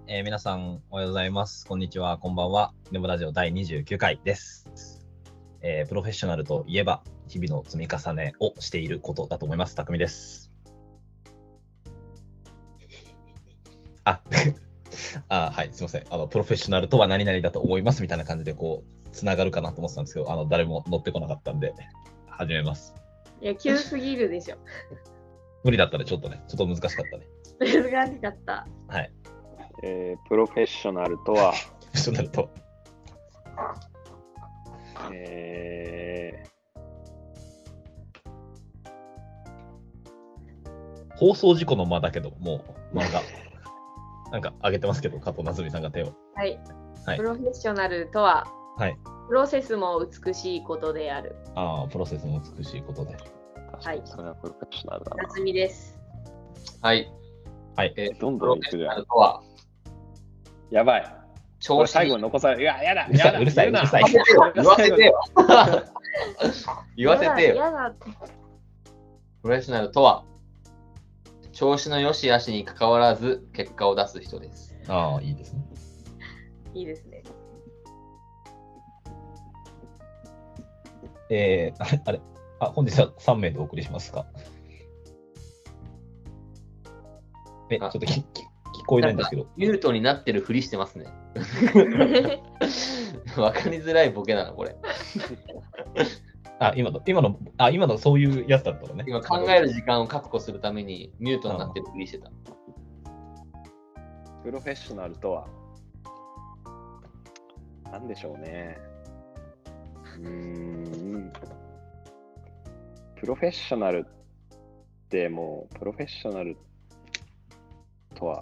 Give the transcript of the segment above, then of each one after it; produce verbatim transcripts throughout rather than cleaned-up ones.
えー、皆さんおはようございます。こんにちは、こんばんは。イノブラジオだいにじゅうきゅうかいです、えー。プロフェッショナルといえば、日々の積み重ねをしていることだと思います。たくみです。あ、あはい、すみません。あの、プロフェッショナルとは何々だと思いますみたいな感じで、こう、つながるかなと思ってたんですけど、あの、誰も乗ってこなかったんで、始めます。 いや、急すぎるでしょ。 無理だったね、ちょっとね。ちょっと難しかったね。 難しかった。 はい。 えー、プロフェッショナルとは、 プロフェッショナルと、 えー、放送事故の間だけど、もう漫画、なんか上げてますけど、加藤なずみさんが手を。 はい。 はい、 プロフェッショナルとは、 はい、 プロセスも美しいことである。 ああ、プロセスも美しいことで。 はい。それはプロフェッショナルだな。 なつみです。 はい。 はい。 えー、どんどんいくじゃん。 とはやばい。 調子最後に残される。いや、やだ。 うるさい、うるさい、うるさい。 言わせてよ。言わせてよ。 やだって。 プロフェッショナルとは、調子の良し悪しに関わらず結果を出す人です。 ああ、いいですね。 いいですね。 えー、あれ、あれ、あ、本日はさんめいでお送りしますか。え、ちょっときき聞こえないんですけど。 ミュートになってるふりしてますね。わかりづらいボケなの、これ。 あ、今の、今の、あ、今のそういうやつだったのね。 今考える時間を確保するためにミュートになってるふりしてた。 プロフェッショナルとは、なんでしょうね。うーん。プロフェッショナルってもう、プロフェッショナルとは、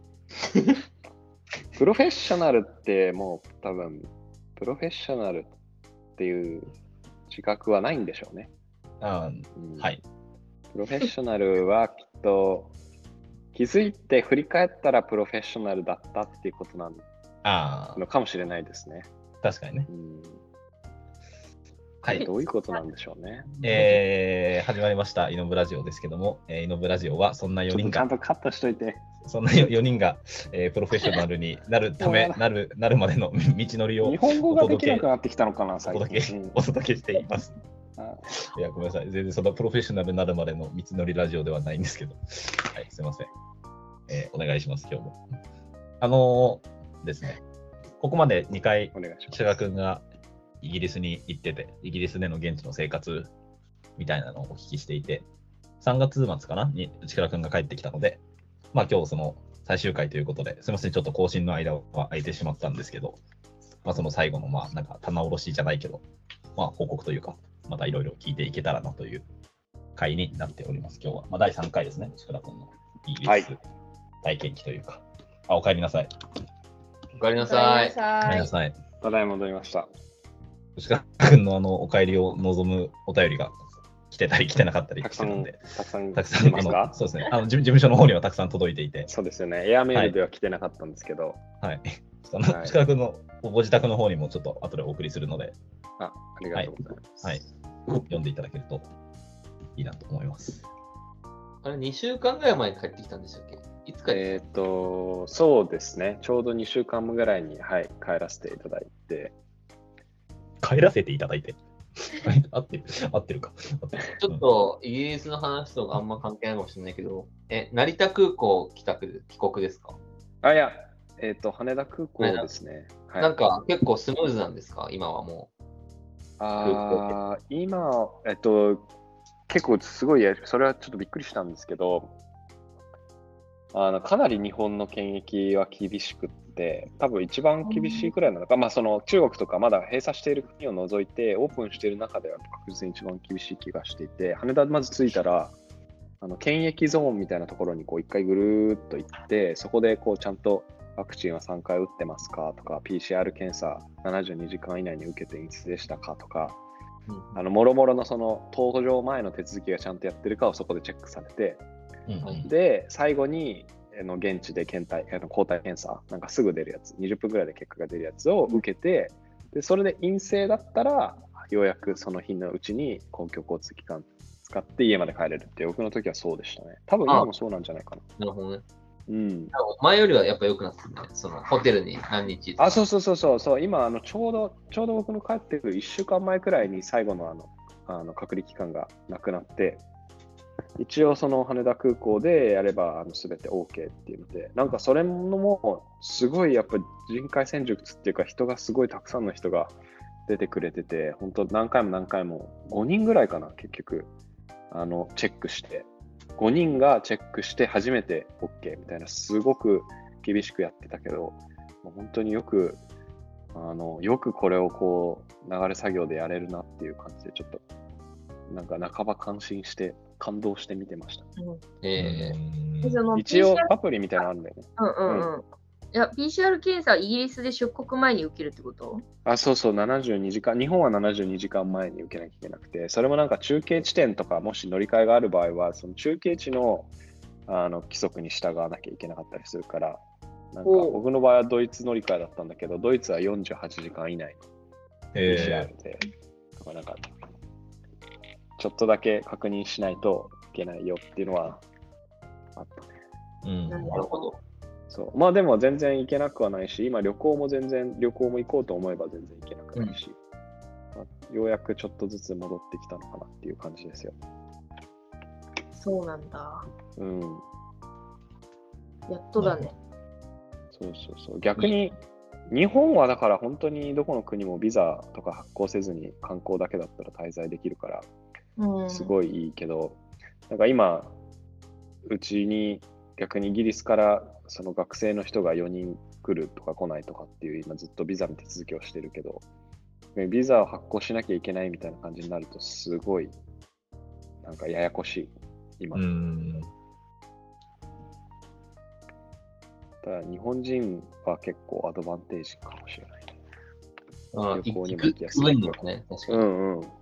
プロフェッショナルってもう多分、プロフェッショナルっていう自覚はないんでしょうね。 あ、うん、はい。 プロフェッショナルはきっと気づいて振り返ったらプロフェッショナルだったっていうことなのかもしれないですね。 確かにね。 うん、 はい。 どういうことなんでしょうね。 えー、始まりましたイノブラジオですけども、えー、イノブラジオはそんなよにんが、 ちゃんとカットしといて。 そんなよにんが、えー、プロフェッショナルになるため、なるなるまでの道のりを日本語ができなくなってきたのかな、最近お届け、うん、お届けしています。いや、ごめんなさい。全然そのプロフェッショナルになるまでの道のりラジオではないんですけど。はい、すいません。えー、お願いします、今日も。あのー、ですね、ここまでにかい、志賀君がイギリスに行ってて、イギリスでの現地の生活みたいなのをお聞きしていて、さんがつ末かなに志賀君が帰ってきたので、まあ今日その最終回ということで、すみません、ちょっと更新の間は空いてしまったんですけど、まあその最後のまあなんか棚卸しじゃないけど、まあ報告というか、またいろいろ聞いていけたらなという回になっております、今日は。まあだいさんかいですね、志賀君のイギリス体験記というか。はい、あ、お帰りなさい。 お帰りなさい。 お帰りなさい。 ただいま戻りました。 志賀君のあのお帰りを望むお便りが来てたり来てなかったりしてるんで、 たくさん、 たくさん、あの、そうですね、あの事務所の方にはたくさん届いていて。 そうですよね、エアメールでは来てなかったんですけど。 はい。その、志賀君のご自宅の方にもちょっと後でお送りするので、 あ、ありがとうございます。 はい。はい、読んでいただけるといいなと思います。 あれ、にしゅうかんぐらい前に帰ってきたんでしたっけ？いつかえっと、そうですね、ちょうどにしゅうかんぐらいに、はい、帰らせていただいて。 帰らせていただいて合ってる合ってるか。 ちょっとイギリスの話とあんま関係ないかもしれないけど、え、成田空港帰宅帰国ですか？ あ、いや、えっと、羽田空港ですね。 はい、なんか結構スムーズなんですか？今はもう。 あ今、えっと、結構すごい、それはちょっとびっくりしたんですけど、あのかなり日本の検疫は厳しくって、多分一番厳しいくらいなのか、まあ、その中国とかまだ閉鎖している国を除いて、オープンしている中では確実に一番厳しい気がしていて、羽田まず着いたら、あの検疫ゾーンみたいなところにこう一回ぐるーっと行って、そこでこうちゃんとワクチンはさんかい打ってますかとか、ピーシーアール 検査ななじゅうにじかん以内に受けて陰性でしたかとか、うん、あのもろもろのその搭乗前の手続きがちゃんとやってるかをそこでチェックされて、うん、で最後にあの現地で検体あの抗体検査なんかすぐ出るやつにじゅっぷんぐらいで結果が出るやつを受けて、でそれで陰性だったらようやくその日のうちに公共交通機関使って家まで帰れるって僕の時はそうでしたね。多分今もそうなんじゃないかな。 なるほどね。 うん。 前よりはやっぱ良くなってるね。そのホテルに何日あ、そうそうそうそうそう。今あのちょうどちょうど僕の帰ってくるいっしゅうかんまえくらいに最後のあのあの隔離期間がなくなって、一応その羽田空港でやればあの全て OK っていうので、なんかそれもすごいやっぱ人海戦術っていうか人がすごいたくさんの人が出てくれてて、本当何回も何回もごにんぐらいかな結局あのチェックして。ごにんがチェックして初めて OK みたいな、すごく厳しくやってたけど、もう本当によく、あの、よくこれをこう、流れ作業でやれるなっていう感じで、ちょっと、なんか半ば感心して、感動して見てました。 うんえでその一応ピーシーアール、 アプリみたいなのあるんだよね。 うんうんうん。いや、ピーシーアール 検査はイギリスで出国前に受けるってこと？ あ、そうそう、ななじゅうにじかん、日本はななじゅうにじかんまえに受けなきゃいけなくて、それもなんか中継地点とか、もし乗り換えがある場合は、その中継地の、あの規則に従わなきゃいけなかったりするから、なんか僕の場合はドイツ乗り換えだったんだけど、ドイツはよんじゅうはちじかん以内の ピーシーアール で、だからなんかちょっとだけ確認しないといけないよっていうのはあったね。 うん、 なるほど。 そうまあでも全然行けなくはないし、今旅行も全然、旅行も行こうと思えば全然行けなくないし、うんまあ、ようやくちょっとずつ戻ってきたのかなっていう感じですよ。 そうなんだ。 うん。 やっとだね。 そうそうそう。逆に、日本はだから本当にどこの国もビザとか発行せずに観光だけだったら滞在できるから、 うん、 すごいいいけど、なんか今、うちに逆にイギリスからその学生の人がよにん来るとか来ないとかっていう、今ずっとビザの手続きをしてるけど、ビザを発行しなきゃいけないみたいな感じになると、すごい、なんかややこしい、今。 うんただ日本人は結構アドバンテージかもしれない。 あ旅行にも行行きやすい。 く分にはね、確かに。 うんうん。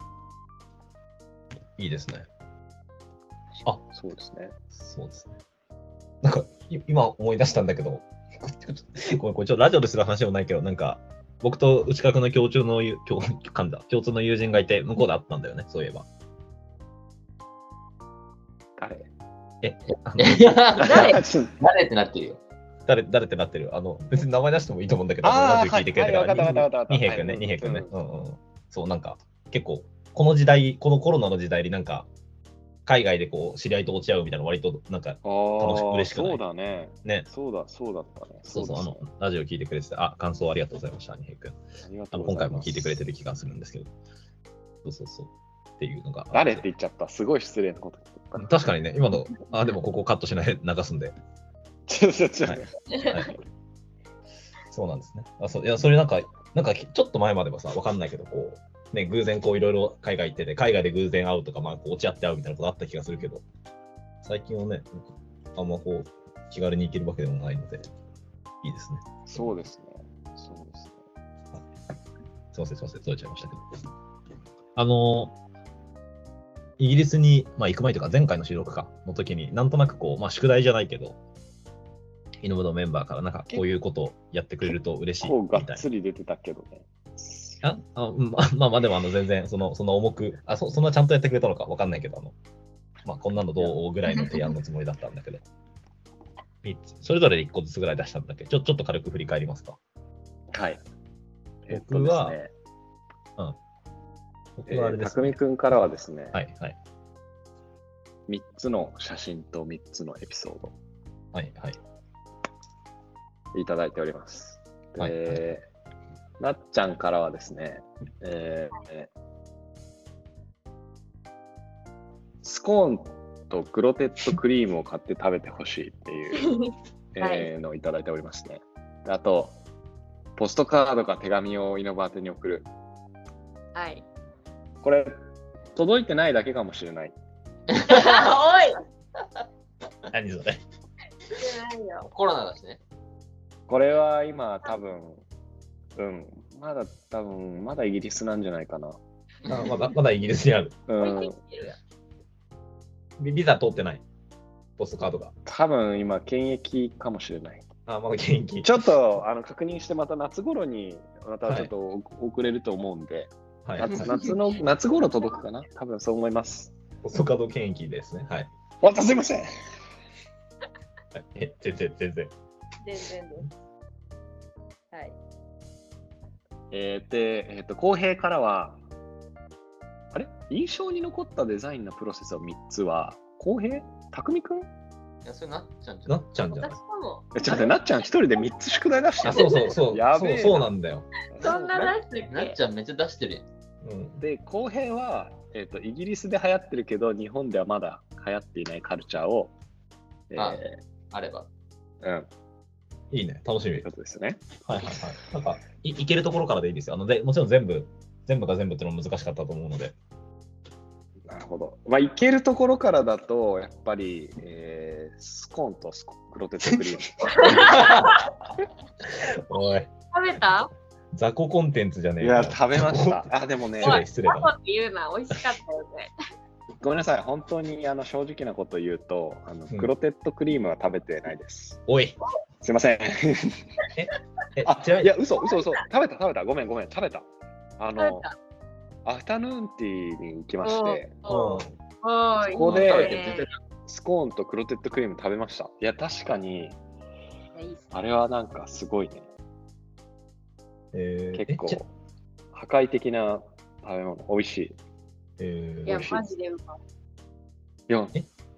いいですね。あ、 そうですね。 そうですね。なんか、い今思い出したんだけど、これ、これちょっとラジオでする話もないけど、なんか、僕と内角の共通の友、共噛んだ共通の友人がいて、向こうで会ったんだよね、そういえば。 誰え、あの誰誰ってなってるよ。 誰、誰ってなってるあの、別に名前出してもいいと思うんだけど、 あーラジオ聞いてくれてから、 はいはいわかったわかった二平君ね、 はい二平君ね。 ううんんうん。そう、なんか、結構、この時代、このコロナの時代になんか、海外でこう、知り合いと落ち合うみたいな、割と、なんか、 ああ、 楽しく嬉しくないそうだね。 ね。 そうだ、そうだったね。 そうそう、あだの、ラジオ聞いてくれてて、あ、感想ありがとうございました、二平君。 ありがあのとうございます。 今回も聞いてくれてる気がするんですけど。そうそうそう。っていうのが。 誰って言っちゃった。すごい失礼なこと言った。 確かにね、今の、あ、でもここカットしないで流すんで。 ちょちょちょ、 はいはいそうなんですね。あそういや、それなんか、なんかちょっと前まではさ、わかんないけど、こう、ね、偶然こういろいろ海外行ってて、海外で偶然会うとか、まあ、こう落ち合って会うみたいなことあった気がするけど、最近はね、なんかあんまこう、気軽に行けるわけでもないので、いいですね。 そうですね。そうですね。 すいません、すいません、それちゃいましたけど。あの、イギリスに、まあ、行く前というか、前回の収録かの時に、なんとなくこう、まあ、宿題じゃないけど、イノブのメンバーから、なんかこういうことをやってくれると嬉しいこうがっみたいつり出てたけどね。 な。ああまあまあまあ、でもあの全然その、その重く、あそ、そんなちゃんとやってくれたのかわかんないけど、あの、まあ、こんなのどうぐらいの提案のつもりだったんだけど、みっつそれぞれでいっこずつぐらい出したんだけど、ちょちょっと軽く振り返りますか。 はい。 僕はえっとですねうん。僕えー、 はあれです、 たくみくんからはですね、 はいはい。 みっつの写真とみっつのエピソードはいはい。 いただいております。で、 はいはいなっちゃんからはですね、えースコーンとグロテッドクリームを買って食べてほしいっていう、えーのをいただいておりますね。であと、ポストカードか手紙をイノバーテに送る。 はい。 これ、届いてないだけかもしれない。 おい何それ。 言ってないよ。 コロナだしね。 これは今多分、うん、まだ多分、まだイギリスなんじゃないかな。 あまだまだイギリスにある。 うん置いて、きてるやん。 ビビザ通ってない。ポストカードが。 多分今、検疫かもしれない。 あ、まだ現役。 ちょっとあの確認して、また夏頃にまたちょっと遅れると思うんで、 はい。 夏夏の夏頃届くかな、多分そう思います。 ポストカード検疫ですね。はい。 わたすいません。 え、全然、全然。 全然です。はい。 えー、で、えっ、ー、と、公平からは、あれ印象に残ったデザインのプロセスをみっつは、公平匠くんいや、それなっちゃんじゃん。 なっちゃんじゃない。 私かも。 え、ちょっと待って、なっちゃん一人でみっつ宿題出してる。 あ、そうそうそう。 やべえな。 そう、そうなんだよ。 そんな出してっけなっちゃんめっちゃ出してるやん。 うん、 で、公平は、えーと、イギリスで流行ってるけど、日本ではまだ流行っていないカルチャーを、えー、 ああれば。 うん。 いいね、楽しみ。 ということですね。 はいはいはい。なんかい、いけるところからでいいですよ。あのでもちろん全部、全部が全部っていうのも難しかったと思うので。 なるほど。まあ、いけるところからだと、やっぱり、えー、スコーンとスコクロテッドクリーム。 おい。 食べた？ 雑魚コンテンツじゃねえいや、食べました。あ、でもね、 失礼、失礼だな。 って言うな、美味しかったよね。 ごめんなさい、本当にあの正直なこと言うと、あのうんクロテッドクリームは食べてないです。 おい。 すいません。 え、 あ、 違う。 いや、嘘、嘘、嘘。食べた、食べた。ごめん、ごめん、食べた。あの食べた、 アフタヌーンティーに行きまして、 おーそこでいいねスコーンとクロテッドクリーム食べました。いや、確かに、 いいっすあれはなんかすごいね。 えー、 結構えち、 破壊的な食べ物、美味しい。 えーいや、 美味しいマジでうまい。 いや、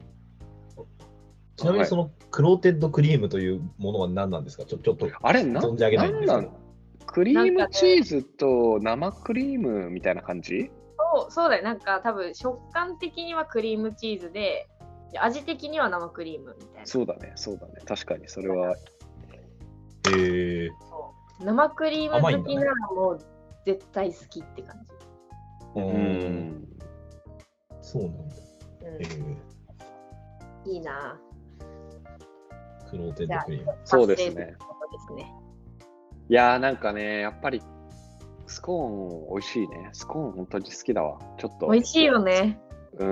ちなみにそのクローテッドクリームというものは何なんですか？ちょちょっとあれ、な存じ上げないんですけど。 なんなんクリームチーズと生クリームみたいな感じ？ そうそうだよ、なんか多分食感的にはクリームチーズで、味的には生クリームみたいな。 そうだね、そうだね。確かにそれは。 えー、 そう生クリーム好きならもう絶対好きって感じ。 ううんん。 そうなんだ。 うんえー、 いいな。 クローテッドクリーム。 そうですね。 達成ということですね。 いやーなんかね、やっぱりスコーン美味しいね。スコーン本当に好きだわ。ちょっと。 美味しいよね。 うん、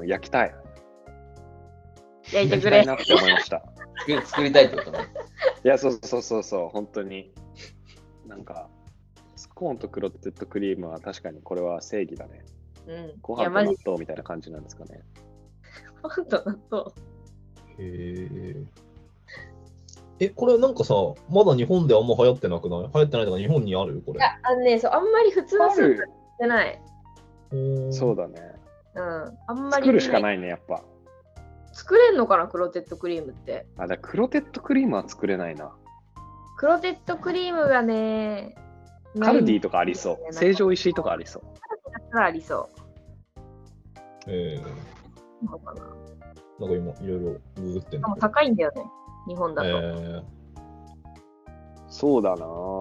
焼きたい。 焼いてくれ。 焼きたいなって思いました。 作り作りたいってことね。 いや、そうそうそうそう、本当に。なんか、スコーンとクロテッドクリームは確かにこれは正義だね。 うん。 ごいや、マジ飯と納豆みたいな感じなんですかね。 ご飯と納豆。 へーえ、これなんかさ、まだ日本であんま流行ってなくない？流行ってないとか日本にあるこれ。 いや、あのね、そう、あんまり普通のスーパー売ってない。 そうだね。 うん。あんまり。 作るしかい。 ないね、やっぱ。 作れんのかな、クロテッドクリームって。 あ、だからクロテッドクリームは作れないな。 クロテッドクリームがね、 カルディとかありそう。成城石井とかありそう。 だったらありそう。 えー、 そうかな。 なんか今いろいろググってんでもだけど。 高いんだよね、日本だと。 えー、 そうだな。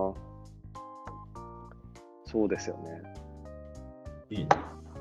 そうですよね。 いいね。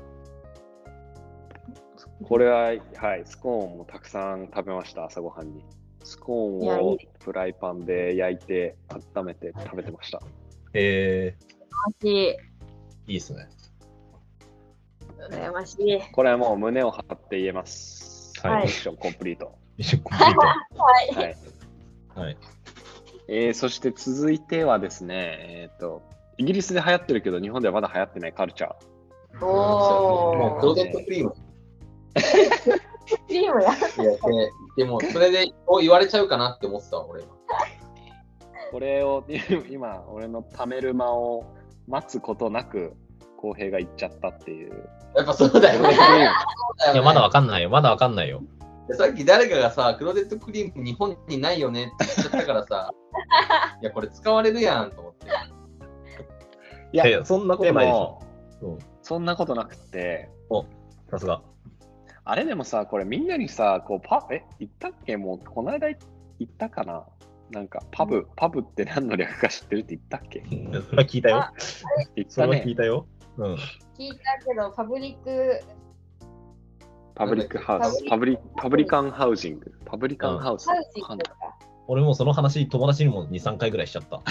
これは、はい、スコーンもたくさん食べました、朝ごはんに。スコーンをフライパンで焼いて、温めて食べてました。 え羨ましい。 ー、いいですね。 羨ましい。 これはもう胸を張って言えます。 はいミッションコンプリート。 ミッションコンプリーはい。 はい。 ト。はい。 えー、そして続いてはですね、えっ、と、イギリスで流行ってるけど、日本ではまだ流行ってないカルチャー。 おー。 もうクロテッドクリーム。 クリームや。 いやででも、それでこう言われちゃうかなって思ってたわ、俺今。 これを今、俺の貯める間を待つことなく、公平が言っちゃったっていう。 やっぱそうだよね。 いや、まだわかんないよ。まだわかんないよ。 さっき誰かがさ、クロテッドクリーム日本にないよねって言っちゃったからさ、いや、これ使われるやんと思って。 いや、 いや、そんなことないでしょ。うん、 そんなことなくて、 さすが。 あれでもさ、これみんなにさ、こうパえ、言ったっけもう、この間言ったかななんか、パブ、パブって何の略か知ってるって言ったっけそれは聞いたよ。 言ったねそれは聞い。たよ。うん。 聞いたけど、パブリック、 パブリックハウス、パブリパブリカンハウジング、パブリカンハウス。 ハウジングか。 俺もその話、友達にもに、さんかいぐらいしちゃった。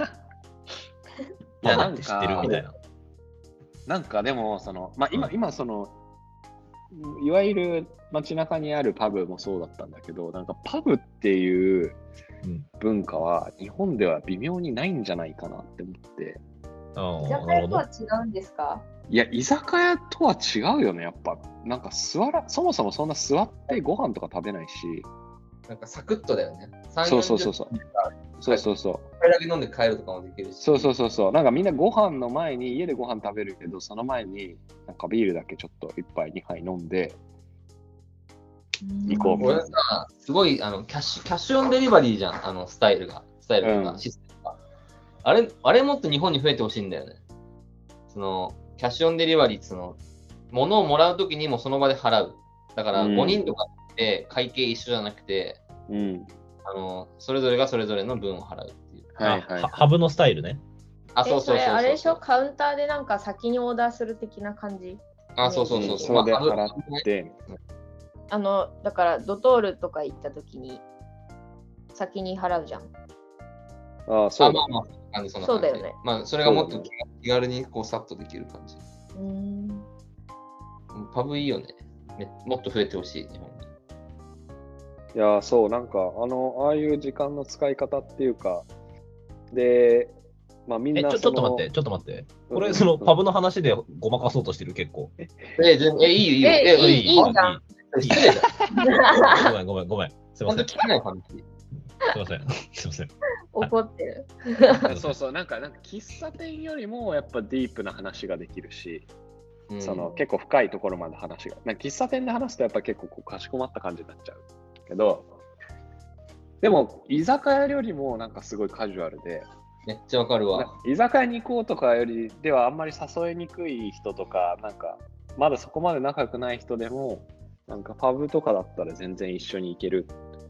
いや、なんって知ってるみたいか、 な。 なんかでも、その、まあ、今、 うん今、その、いわゆる街中にあるパブもそうだったんだけど、なんかパブっていううん文化は日本では微妙にないんじゃないかなって思って。 ああ、 居酒なるほど。 屋とは違うんですか？ いや、居酒屋とは違うよね、やっぱ。なんか座ら、そもそもそんな座ってご飯とか食べないし、 なんかサクッとだよね。 そうそうそうそう。そうそうそう。 これだけ飲んで帰るとかもできるし。 そうそうそうそう。なんかみんなご飯の前に、家でご飯食べるけど、その前になんかビールだけちょっといっぱいにはい飲んで行こうみたいな。 これさ、すごいあのキャッシュ、キャッシュオンデリバリーじゃん、あのスタイルが。スタイルとか、 うん、 システムが。あれ、あれもっと日本に増えてほしいんだよね。その、キャッシュオンデリバリーってその、物をもらうときにもその場で払う。だからごにんとかで会計一緒じゃなくて、 うん、 あのそれぞれがそれぞれの分を払うっていう。 はいはい、はい。 ハブのスタイルね。 あ、そうそうそうそう。あれでしょ、カウンターでなんか先にオーダーする的な感じ。 あ、そうそうそう。 それで払って。 あの、だからドトールとか行ったときに先に払うじゃん。 ああ、そうだ、ね。あ、まあまあ、あそそうだよね。 まあ、それがもっと気軽にこうサッとできる感じ。 うん。 パブいいよね。もっと増えてほしい、日本に。 いや、そう、なんか、あの、ああいう時間の使い方っていうか、で、まあみんなえ、ちょちょっと待って、ちょっと待って。これ、その、パブの話でごまかそうとしてる、結構。 え、え、え、いいよ、いいよ。 え、いい、いいじゃん。 失礼だ。 ごめん、ごめん、ごめん。すいません。 聞かない話。 すいません。すいません。 怒ってる。 そうそう、なんか、なんか喫茶店よりもやっぱディープな話ができるし、うん、その結構深いところまで話が。なんか喫茶店で話すとやっぱ結構こうかしこまった感じになっちゃうけど、でも居酒屋よりもなんかすごいカジュアルで、 めっちゃわかるわ。 居酒屋に行こうとかよりではあんまり誘いにくい人とか、なんかまだそこまで仲良くない人でも、なんかパブとかだったら全然一緒に行ける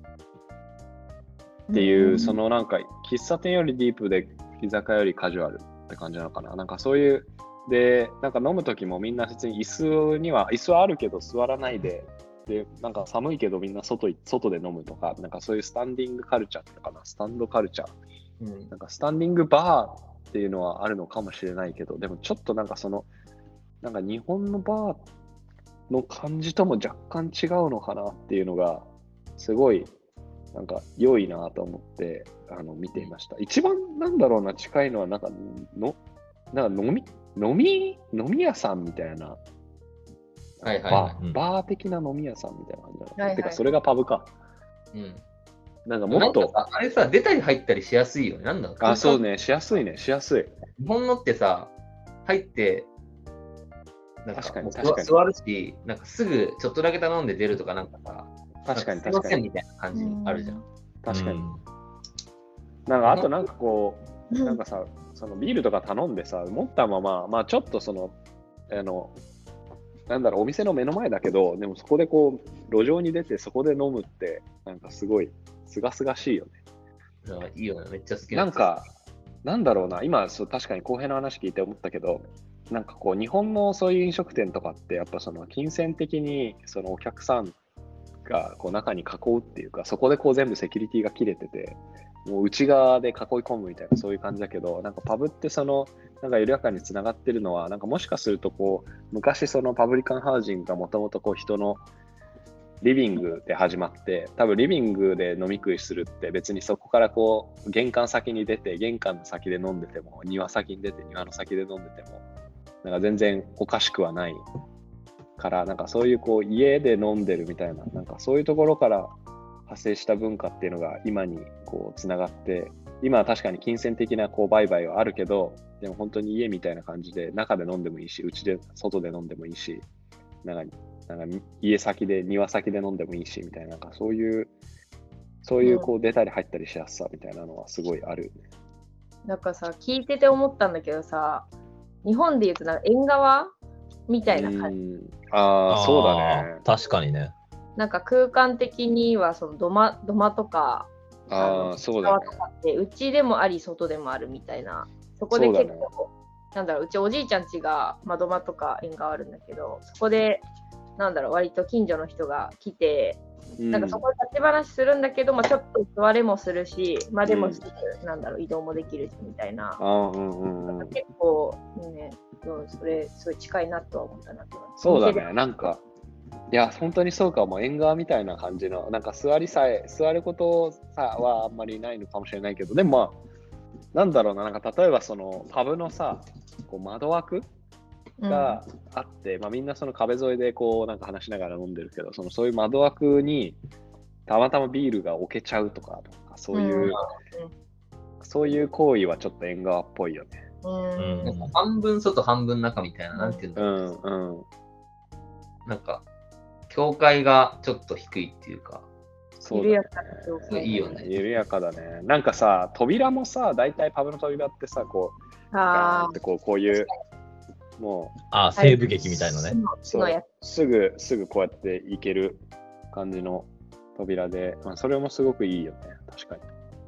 っていう、うん、そのなんか喫茶店よりディープで居酒屋よりカジュアルって感じなのかな。なんかそういうで、なんか飲むときもみんな別に椅子には、椅子はあるけど座らないで、で、なんか寒いけどみんな外、外で飲むとか、なんかそういうスタンディングカルチャーってかな、スタンドカルチャー。うん、なんかスタンディングバーっていうのはあるのかもしれないけど、でもちょっとなんかその、なんか日本のバーの感じとも若干違うのかなっていうのが、すごい、なんか良いなと思って、あの、見ていました。一番なんだろうな、近いのは、なんかの、なんか飲み、飲み、飲み屋さんみたいな、 はいはいはい、 バー、バー的な飲み屋さんみたいな感じだ、はいはい、てか、それがパブか。 うん。 なんかもっと。 あれさ、出たり入ったりしやすいよね。なんだあ、そうね、しやすいね、しやすい。 日本のってさ、入って、なんか確かに確かに座るし、なんかすぐちょっとだけ頼んで出るとかなんかさ、 確かに確かに。 みたいな感じあるじゃん。 確かに。なんかあとなんかこう、なんかさ、そのビールとか頼んでさ、持ったまま、まあちょっとその、あの、なんだろう、お店の目の前だけど、でもそこでこう、路上に出てそこで飲むって、なんかすごい、すがすがしいよね。 いいよね、めっちゃ好きなんか、なんだろうな、今、そう確かに公平な話聞いて思ったけど、なんかこう、日本のそういう飲食店とかって、やっぱその、金銭的に、そのお客さんがこう中に囲うっていうか、そこでこう全部セキュリティが切れてて、もう内側で囲い込むみたいなそういう感じだけど、なんかパブってそのなんか緩やかにつながってるのは、なんかもしかするとこう昔そのパブリカンハウジングがもともとこう人のリビングで始まって、多分リビングで飲み食いするって別にそこからこう玄関先に出て玄関の先で飲んでても、庭先に出て庭の先で飲んでてもなんか全然おかしくはないから、なんかそういうこう家で飲んでるみたいな、なんかそういうところから発生した文化っていうのが今にこうつながって、今は確かに金銭的なこう売買はあるけど、でも本当に家みたいな感じで中で飲んでもいいし、うちで外で飲んでもいいし、なんかなんか家先で庭先で飲んでもいいしみたいな、なんかそういうそういうこう出たり入ったりしやすさみたいなのはすごいあるよね。 なんかさ、聞いてて思ったんだけどさ、日本でいうとなんか縁側みたいな感じ。 ああ、そうだね。 確かにね。 なんか空間的にはその土間、土間とか、 ああ、そうだね。 とかってうちでもあり外でもあるみたいな。そこで結構、ね、なんだろう、うちおじいちゃん家が土間とか縁側あるんだけど、そこでなんだろう、割と近所の人が来て、うん、なんかそこで立ち話するんだけど、まあ、ちょっと座れもするし、まあでもすぐ、うん、なんだろう、移動もできるしみたいな。 あ、うんうんうん、 結構ね、それすごい近いなとは思ったなと。 そうだね、なんか。いや、本当にそうかも。縁側みたいな感じの、なんか座りさえ、座ることさはあんまりないのかもしれないけど、でもまあ、なんだろうな、なんか例えばそのパブのさ、こう窓枠があって、うん、まあみんなその壁沿いでこうなんか話しながら飲んでるけど、そのそういう窓枠にたまたまビールが置けちゃうとか、そういう、 うんそういう行為はちょっと縁側っぽいよね。 うんうん半分外、半分中みたいな、なんていうんだうろう。 んうん。 なんか、境界がちょっと低いっていうか、 そうだね。 すごいいいよね。 緩やかだね。なんかさ、扉もさ、大体パブの扉ってさ、こう、ガーンあってこう、こういう、もう、 あ、西部劇みたいなね。 そうすぐ、すぐこうやって行ける感じの扉で、まあ、それもすごくいいよね。確かに。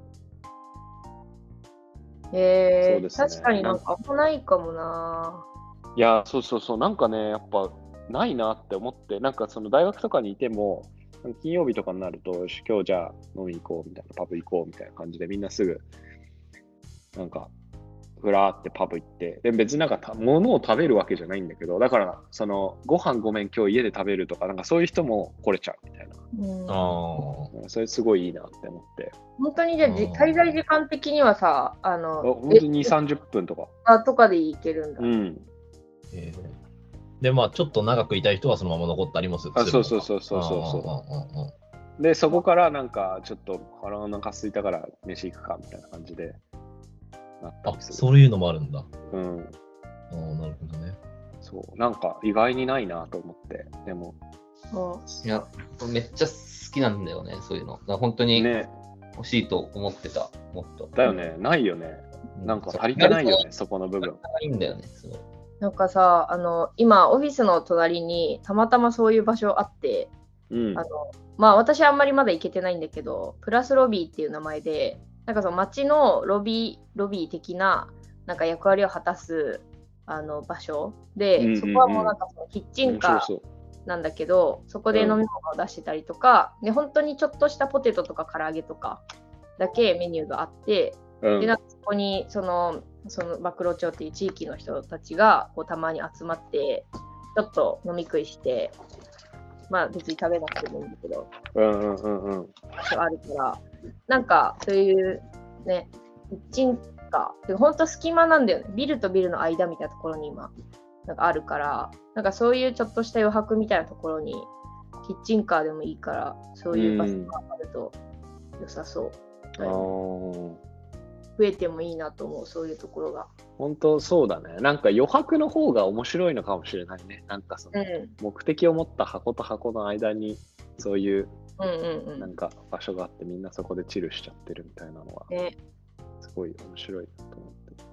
へえそうですね確かになんかあんまないかもな。 いや、そうそうそう、なんかね、やっぱないなって思って、なんかその大学とかにいても、金曜日とかになると、よし今日じゃあ飲み行こうみたいな、パブ行こうみたいな感じで、みんなすぐ、なんか、ふらーってパブ行って、で別になんかた物を食べるわけじゃないんだけど、だから、その、ご飯ごめん、今日家で食べるとか、なんかそういう人も来れちゃうみたいな。 うん、 あそれすごいいいなって思って。 本当にじゃあじうん滞在時間的にはさ、ああの、 本当にに、さんじゅっぷんとか。 あとかで行けるんだ。 うん。 えーで、まあ、ちょっと長くいたい人はそのまま残ったりもする。 あそうそうそうそうそうそううんうんうんうんで、そこからなんか、ちょっと腹お腹空いたから飯行くかみたいな感じでなったあ、 りする。 そういうのもあるんだ。 うん。 あーなるほどね。 そう。なんか意外にないなと思って。でも、 もいや、めっちゃ好きなんだよね、そういうの。だから本当にね、 欲しいと思ってた、もっと。 だよね。ないよね。 うなんか足りてないよね、そこの部分。 いいんだよね、すごい。 うなんかさ、あの、今、オフィスの隣にたまたまそういう場所あって、 うんあ。の、まあ私あんまりまだ行けてないんだけど、プラスロビーっていう名前で、なんかその街のロビー、ロビー的ななんか役割を果たすあの場所で、 うんうんうんそこはもうなんかそのキッチンカーそうそうなんだけど、そこで飲み物を出してたりとか、で本当にちょっとしたポテトとか唐揚げとかだけメニューがあって、 うんでなんかそこにそのその馬喰町っていう地域の人たちがこうたまに集まってちょっと飲み食いして、まあ別に食べなくてもいいんだけど、 うんうんうんうん。 あるからなんかそういうねキッチンカー本当隙間なんだよね。ビルとビルの間みたいなところに今なんかあるから、なんかそういうちょっとした余白みたいなところにキッチンカーでもいいからそういう場所があると良さそうあだよね。 ー増えてもいいなと思う、そういうところが。 本当そうだね。なんか余白の方が面白いのかもしれないね。なんかそのうん目的を持った箱と箱の間にそういううんうんうん。 なんか場所があってみんなそこでチルしちゃってるみたいなのはね、 すごい面白いなと思って。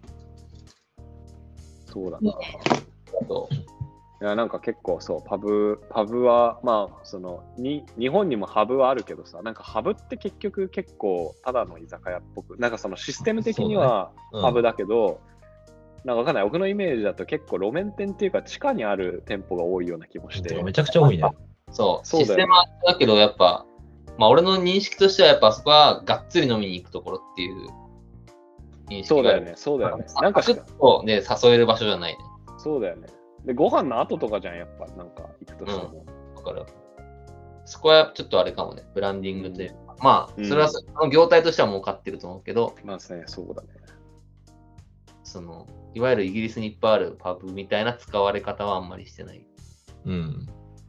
そうだな。 いいねそういや、なんか結構そう、パブ、パブは、まあ、その、に、日本にもハブはあるけどさ、なんかハブって結局結構ただの居酒屋っぽく、なんかそのシステム的にはうんハブだけど、なんかわかんない、僕のイメージだと結構路面店っていうか地下にある店舗が多いような気もして。 めちゃくちゃ多いね。 そう、 そうだよねシステムはだけど、やっぱ、まあ俺の認識としては、やっぱそこはがっつり飲みに行くところっていう認識がある。 そうだよね、そうだよね。なんかしか、 とで誘える場所じゃないね。 そうだよね。で、ご飯の後とかじゃん、やっぱ、なんか行くとしても。 だから、そこはちょっとあれかもね、ブランディングというか、まあ、 うんそれはその業態としては儲かってると思うけど、 まあね、そうだね。 その、いわゆるイギリスにいっぱいあるパブみたいな使われ方はあんまりしてない。 うん。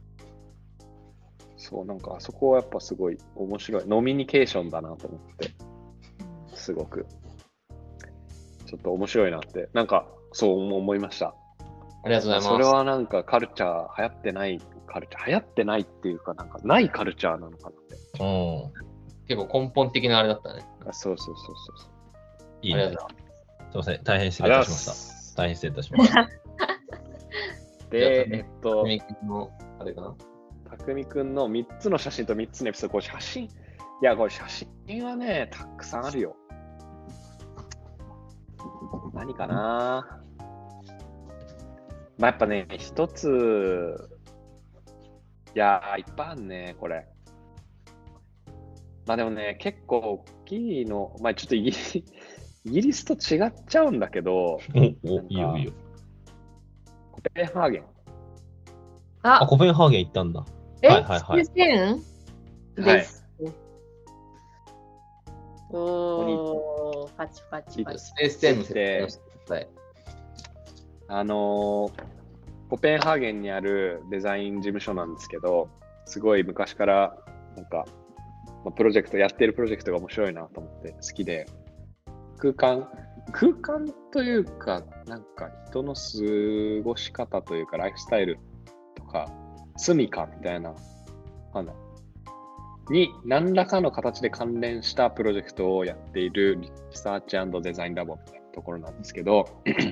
そう、なんかあそこはやっぱすごい面白い。ノミニケーションだなと思って、すごく。ちょっと面白いなって、なんかそう思いました。 ありがとうございます。 それはなんかカルチャー流行ってないカルチャー流行ってないっていうかなんかないカルチャーなのかなって。 うん。 結構根本的なあれだったね。 あそうそうそうそうそう。 いいねありがとう。 すいません。大変失礼いたしました。大変失礼いたしました。 で、 じゃあえっと、 ミキのあれかな。 たくみくんのみっつの写真とみっつのエピソード、これ写真、いや、これ写真はね、たくさんあるよ。何かなまあ、やっぱね、一つ、いやー、いっぱいあるね、これ。まあでもね、結構大きいの、まあちょっとイギリス、イギリスと違っちゃうんだけど、 お、お、いいよいいよ。 コペンハーゲン。 あ、 あ、 コペンハーゲン行ったんだ。 え、 はいはいはいスペインはいです。おー、パチパチパチ。 スペーステンの説で明をしてください。 あのーコペンハーゲンにあるデザイン事務所なんですけど、すごい昔からなんかまあ、プロジェクト、やってるプロジェクトが面白いなと思って好きで、空間、空間というか、なんか人の過ごし方というか、ライフスタイルとか、住みかみたいな、なんだに何らかの形で関連したプロジェクトをやっているリサーチ&デザインラボみたいなところなんですけど、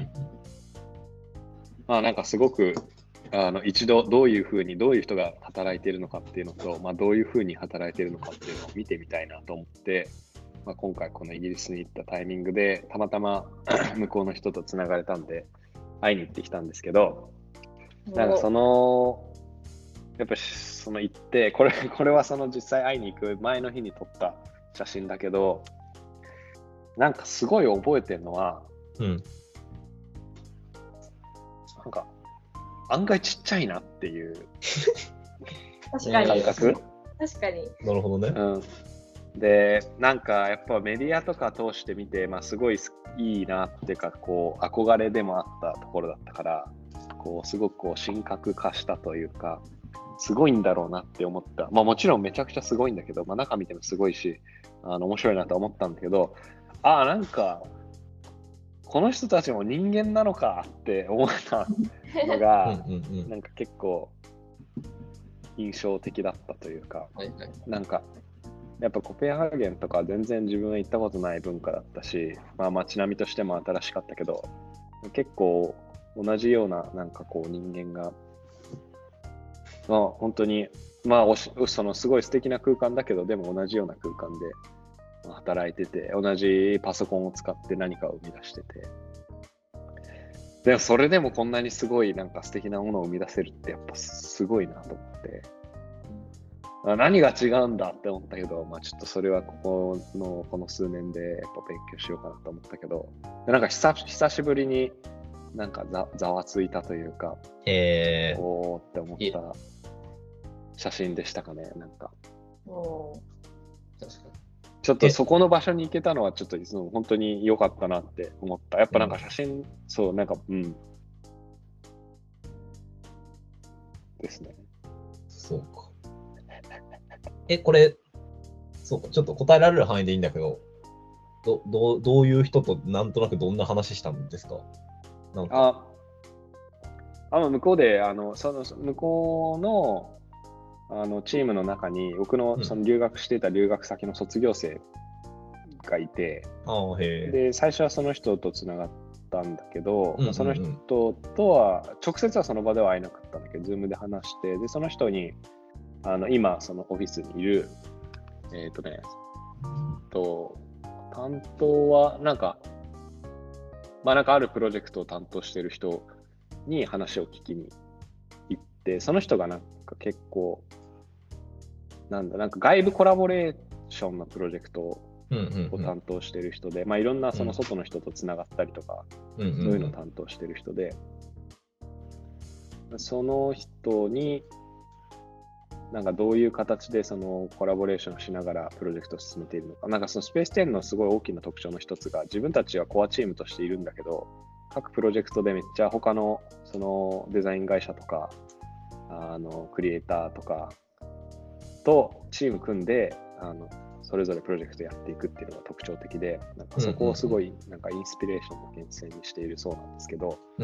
まあなんかすごくあの一度どういうふうにどういう人が働いているのかっていうのと、まあ、どういうふうに働いているのかっていうのを見てみたいなと思って、まあ、今回このイギリスに行ったタイミングでたまたま向こうの人とつながれたんで会いに行ってきたんですけど、なんかそのやっぱその行ってこれこれはその実際会いに行く前の日に撮った写真だけど、なんかすごい覚えてるのは、 うん、 なんか案外ちっちゃいなっていう確かに感覚。 確かに。 なるほどね。 うん、で、なんかやっぱメディアとか通して見て、まあ、すごいいいなっていうか、こう憧れでもあったところだったから、こうすごくこう神格化したというか、すごいんだろうなって思った。まあもちろんめちゃくちゃすごいんだけど、まあ、中見てもすごいし、あの面白いなと思ったんだけど、ああ、なんかこの人たちも人間なのかって思ったのがうんうん、うん、 なんか結構印象的だったというか、 はいはい、 なんかやっぱコペンハーゲンとか全然自分が行ったことない文化だったし、まあ街並みとしても新しかったけど、結構同じようななんかこう人間が、まあ本当にまあおしそのすごい素敵な空間だけど、でも同じような空間で働いてて、同じパソコンを使って何かを生み出してて、でもそれでもこんなにすごいなんか素敵なものを生み出せるってやっぱすごいなと思って、あ何が違うんだって思ったけど、まあちょっとそれはここのこの数年でやっぱ勉強しようかなと思ったけど、なんか久久しぶりになんかざざわついたというか、 へーおーって思った写真でしたかね。なんかお確かに。 ちょっとそこの場所に行けたのはちょっといつも本当に良かったなって思った。やっぱなんか写真、うん、そうなんかうんですね。 そうか。え、これ、そうか、ちょっと答えられる範囲でいいんだけど、どどうどういう人となんとなくどんな話したんですか？なんかああ、向こうであのその向こうのあのチームの中に僕のその留学していた留学先の卒業生がいて、 うん、あへで最初はその人とつながったんだけど、 うんうんうん、 その人とは直接はその場では会えなかったんだけど、ズームで話して、でその人にあの今そのオフィスにいるえっ、ー、とねと担当はなんかまあなんかあるプロジェクトを担当している人に話を聞きに行って、その人がなんか結構なんだなんか外部コラボレーションのプロジェクトを担当している人で、うんうんうん、まあいろんなその外の人とつながったりとか、うんうんうん、そういうのを担当している人で、その人になんかどういう形でそのコラボレーションしながらプロジェクトを進めているのか。なんかそのスペーステンのすごい大きな特徴の一つが、自分たちはコアチームとしているんだけど、各プロジェクトでめっちゃ他のそのデザイン会社とかあのクリエイターとかとチーム組んであのそれぞれプロジェクトやっていくっていうのが特徴的で、なんかそこをすごいなんかインスピレーションの源泉にしているそうなんですけど、 うん、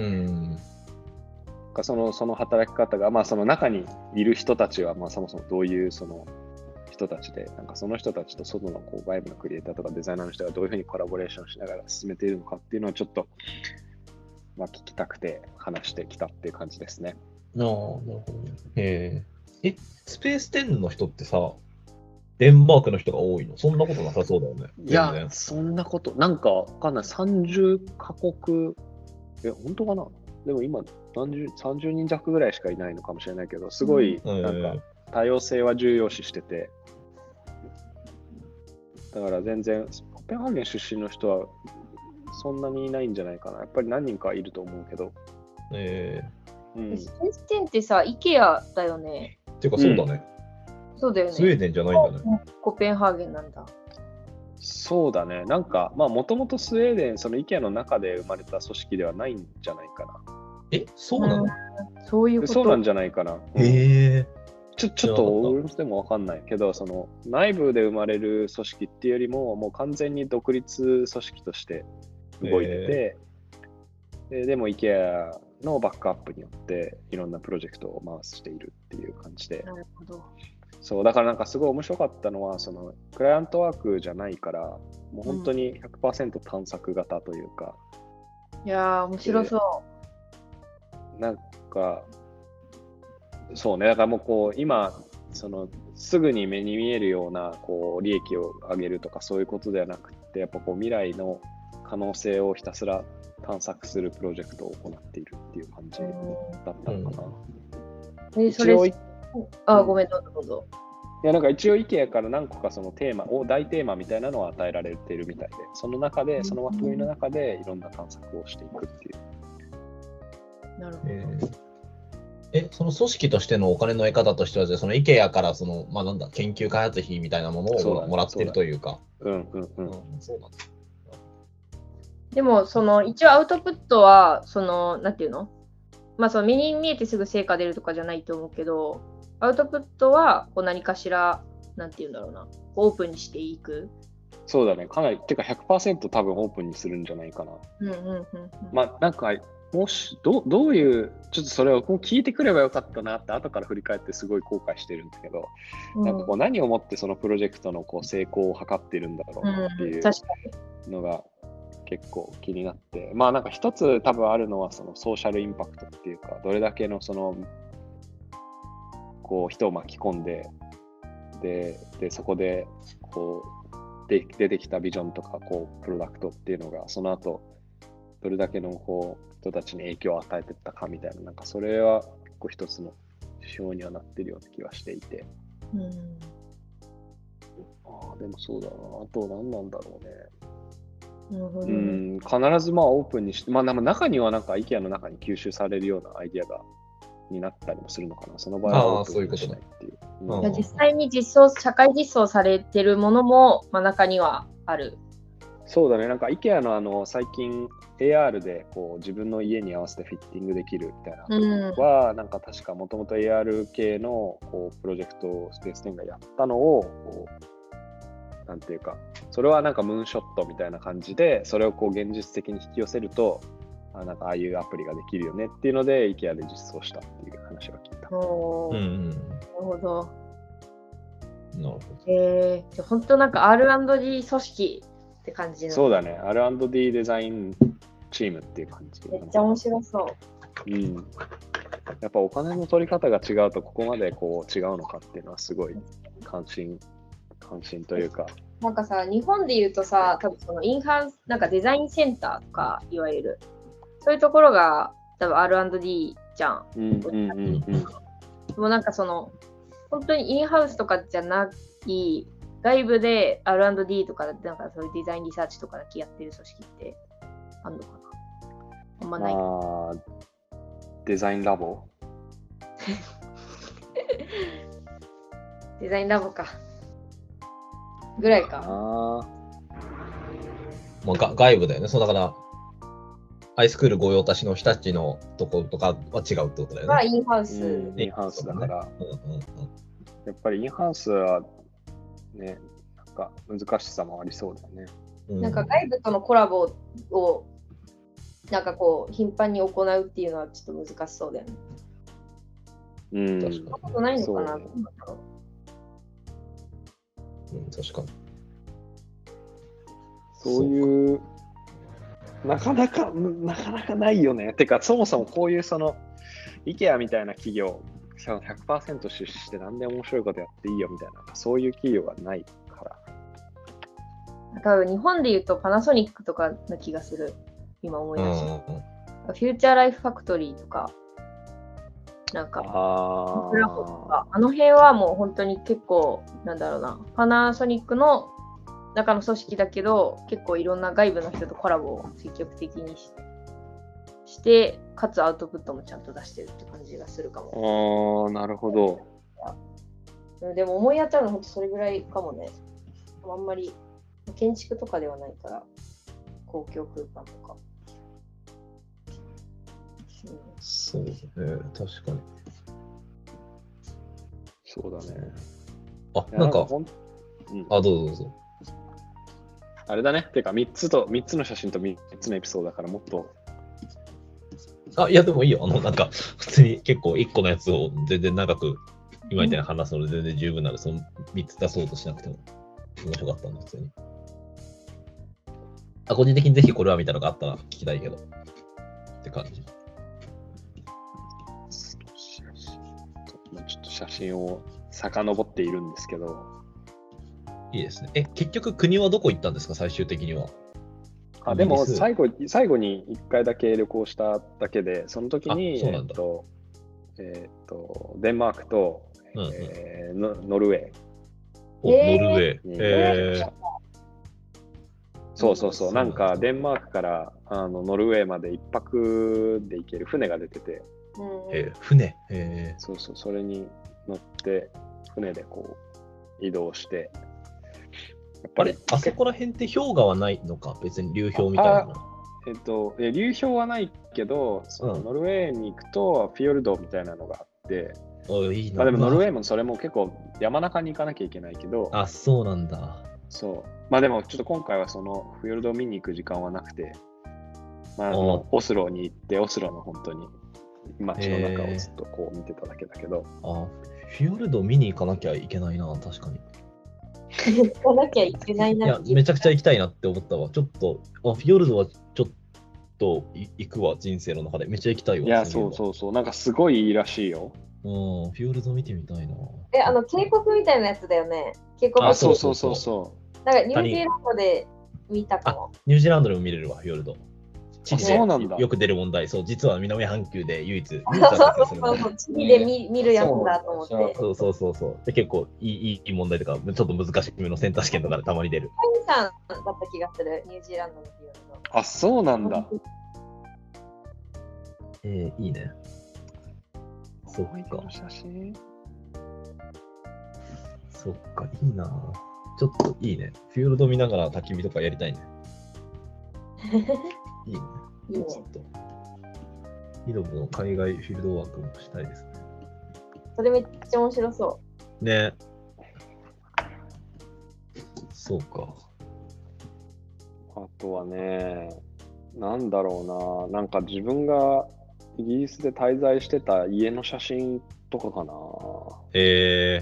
そのその働き方が、まあ、その中にいる人たちは、まあ、そもそもどういうその人たちで、なんかその人たちと外のこう外部のクリエイターとかデザイナーの人がどういうふうにコラボレーションしながら進めているのかっていうのをちょっと、まあ、聞きたくて話してきたっていう感じですね。 ああ、なるほどね。へえ。え、スペーステンの人ってさ、デンマークの人が多いの？そんなことなさそうだよね。 いや、そんなこと、なんかわかんない。さんじゅっかこく、え、本当かな？でも今さんじゅうにん弱ぐらいしかいないのかもしれないけど、すごいなんか多様性は重要視してて、だから全然コペンハーゲン出身の人はそんなにいないんじゃないかな。やっぱり何人かいると思うけど。 えーうん、スペーステンってさ、イケアだよね。 っていうかそうだね、 うん。そうだよね。 スウェーデンじゃないんだね。 コペンハーゲンなんだ。 そうだね。なんか、まあもともとスウェーデン、そのイケアの中で生まれた組織ではないんじゃないかな。 え、そうなの？ そういうこと。 そうなんじゃないかな。 へえ。 ちょちょっと俺でも分かんないけど、その内部で生まれる組織っていうよりも、もう完全に独立組織として動いてて、えー、ででも IKEA のバックアップによっていろんなプロジェクトを回しているっていう感じで。 なるほど。 そう、だからなんかすごい面白かったのは、そのクライアントワークじゃないから、もう本当に ひゃくパーセント 探索型というか。 うん、いやー、面白そう。 なんか、そうね、だからもうこう、今、そのすぐに目に見えるようなこう利益を上げるとかそういうことではなくて、やっぱこう未来の可能性をひたすら探索するプロジェクトを行っているっていう感じだったのかな。 うん、え、それ、あ、ごめん、どうぞどうぞ。 いや、なんか一応 IKEA から何個かそのテーマを、大テーマみたいなのを与えられているみたいで、その中で、その枠組みの中でいろんな探索をしていくっていう。 なるほど。 えーえ、その組織としてのお金の得方としては、その IKEA からその、まあ、なんだ、研究開発費みたいなものをもらってるというか。 うんうんうん。 そうなんだ。 でも、その、一応アウトプットは、その、なんていうのまあ、その目に見えてすぐ成果出るとかじゃないと思うけど、アウトプットはこう何かしら、なんていうんだろうな、オープンにしていく。 そうだね、かなり、てか ひゃくパーセント 多分オープンにするんじゃないかな。 うんうんうんうん。 まあ、なんか、もしど、どういう、ちょっとそれをこう聞いてくればよかったなって後から振り返ってすごい後悔してるんだけど、うん、なんかこう何をもってそのプロジェクトのこう成功を図ってるんだろうなっていうのが結構気になって、まあなんか一つ多分あるのはそのソーシャルインパクトっていうか、どれだけのそのこう人を巻き込んで、で、でそこでこうで出てきたビジョンとかこうプロダクトっていうのがその後どれだけのこう人たちに影響を与えていったかみたいな、なんかそれは結構一つの指標にはなってるような気がしていて。 うん、 ああ、でもそうだな。あと何なんだろうね。 なるほどね。 うん、必ずまあオープンにして、まあ中にはなんか IKEA の中に吸収されるようなアイディアがになったりもするのかな。その場合はオープンにしないっていう。 うん、実際に実装、社会実装されてるものも、まあ、中にはある。 そうだね。なんか IKEA のあの最近 エーアール でこう自分の家に合わせてフィッティングできるみたいなのは、うん、なんか確かもともと エーアール 系のこうプロジェクトをスペーステンがやったのをこうなんていうか、それはなんかムーンショットみたいな感じで、それをこう現実的に引き寄せると、あなんかああいうアプリができるよねっていうので IKEA で実装したっていう話は聞いた。 おー、 うん、 なるほど。 なるほど。 えー、じゃ本当なんか アールアンドディー 組織って感じの。 そうだね。アールアンドディー デザインチームっていう感じ。 めっちゃ面白そう。 うん。やっぱお金の取り方が違うとここまでこう違うのかっていうのはすごい関心、関心というか。 なんかさ、日本で言うとさ、多分そのインハウス、なんかデザインセンターとかいわゆる、そういうところが多分 アールアンドディー じゃん。 うんうんうんうん。でもなんかその、本当にインハウスとかじゃない外部で アールアンドディー とかなんかそういうデザインリサーチとかだけやってる組織ってあるのかな。あんまない。 あデザインラボデザインラボか。ぐらいか。 あまあ、が外部だよね。そうだから、アイスクール御用達の日立のとことかは違うってことだよね。 まあ、インハウス。 うん、インハウスだから、 うんうんうん、 やっぱりインハウスはね、なんか難しさもありそうだよね。 うん、なんか外部とのコラボをなんかこう頻繁に行うっていうのはちょっと難しそうだよね。 うん。 そんなことないのかな。 そうね、うん、確かに。 そういう、なかなか、なかなかないよね。てか、そもそもこういうその、IKEA みたいな企業、ひゃくパーセント 出資して何で面白いことやっていいよみたいな、そういう企業がないから。 多分日本で言うとパナソニックとかな気がする。今思い出した。 うんうんうん、 フューチャーライフファクトリーとか、なんか、 あ, あの辺はもう本当に結構、なんだろうな、パナソニックの中の組織だけど、結構いろんな外部の人とコラボを積極的に し, して、かつアウトプットもちゃんと出してるって感じがするかも。 ああ、なるほど。 でも思い当たるの本当それぐらいかもね。あんまり建築とかではないから、公共空間とか。 そうね、確かに。 そうだね。 あ、なんか、 ほん、うん、 あ、どうぞどうぞ。 あれだね。てか、みっつと、みっつの写真とみっつのエピソードだから、もっと。 あ、いや、でもいいよ。あの、なんか、普通に結構いっこのやつを全然長く、今みたいに話すので全然十分なので、そのみっつ出そうとしなくても面白かったんで、普通に。あ、個人的にぜひこれはみたいなのがあったら聞きたいけど。って感じ。 ちょっと写真を遡っているんですけど。 いいですね。え、結局国はどこ行ったんですか、最終的には。 あ、でも最後、最後にいっかいだけ旅行しただけで、その時に、えっと、えっと、デンマークと、うんうんえー、ノ, ノルウェー。 お、ノルウェー。えー、 そうそうそう。なんか、デンマークからあのノルウェーまで一泊で行ける船が出てて。 えー、船、えー、そうそう、それに乗って、船でこう、移動して。 やっぱりあそこら辺って氷河はないのか、別に流氷みたいな。 えっと、流氷はないけど、そのノルウェーに行くとフィヨルドみたいなのがあって、 うん、いいな。 まあ、でもノルウェーもそれも結構山中に行かなきゃいけないけど、 あ、そうなんだ。 そう。まあでもちょっと今回はそのフィヨルドを見に行く時間はなくて、まあ、あのオスロに行って、オスロの本当に街の中をずっとこう見てただけだけど。 あ、フィヨルド見に行かなきゃいけないな、確かに。 行かなきゃいけないな。 いや、めちゃくちゃ行きたいなって思ったわ。ちょっと、あ、フィヨルドはちょっと行くわ、人生の中で。めっちゃ行きたいわ。 いや、そうそうそう。なんかすごいいいらしいよ。 うん、フィヨルド見てみたいな。 え、あの、渓谷みたいなやつだよね。渓谷。 あ、そうそうそうそう。 なんかニュージーランドで見たかも。 ニュージーランドでも見れるわ、フィヨルド。 地理でよく出る問題。そう、実は南半球で唯一。そうそうそう、地理で 見, 見るやつだと思って。 そうそうそうそう。で結構いいいい問題とか、ちょっと難しいめのセンター試験とかでたまに出る。 ハイさんだった気がする、ニュージーランドのフィヨルド。 あ、そうなんだ。 えー、いいね。そっか。 写真そっか、いいな。ちょっといいね。フィヨルド見ながら焚き火とかやりたいね。いいね。 いいね。 イドの海外フィールドワークもしたいですね。 それめっちゃ面白そう。 ね。そうか。 あとはね、なんだろうな、なんか自分がイギリスで滞在してた家の写真とかかな。 え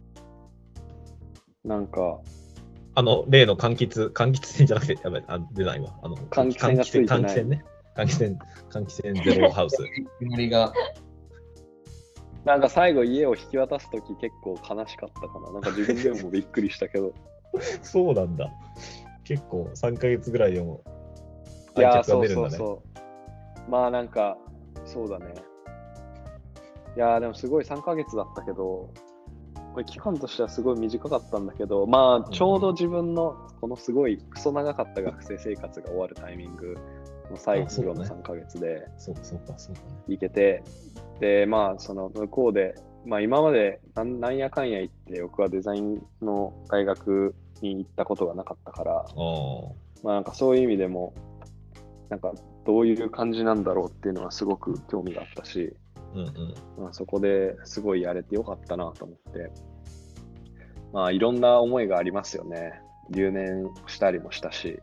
ー。なんか、 あの、例の柑橘、柑橘線じゃなくて、やばい、あ出ないわ。あの、 換気扇がついてない。 換気扇ね。換気扇、換気扇ゼロハウス。 煙が。 なんか最後家を引き渡すとき結構悲しかったかな。なんか自分でもびっくりしたけど。 そうなんだ。結構さんかげつぐらいでも愛着が出るんだね。いや、そうそうそう。まあなんか、そうだね。いや、でもすごいさんかげつだったけど、これ期間としてはすごい短かったんだけど、まあちょうど自分のこのすごいクソ長かった学生生活が終わるタイミングの最後のさんかげつで行けて、でまあその向こうで、まあ今までな ん, なんやかんや言って僕はデザインの大学に行ったことがなかったから、まあなんかそういう意味でもなんかどういう感じなんだろうっていうのはすごく興味があったし、 うんうんまあ、そこですごいやれてよかったなと思って、まあいろんな思いがありますよね。留年したりもしたし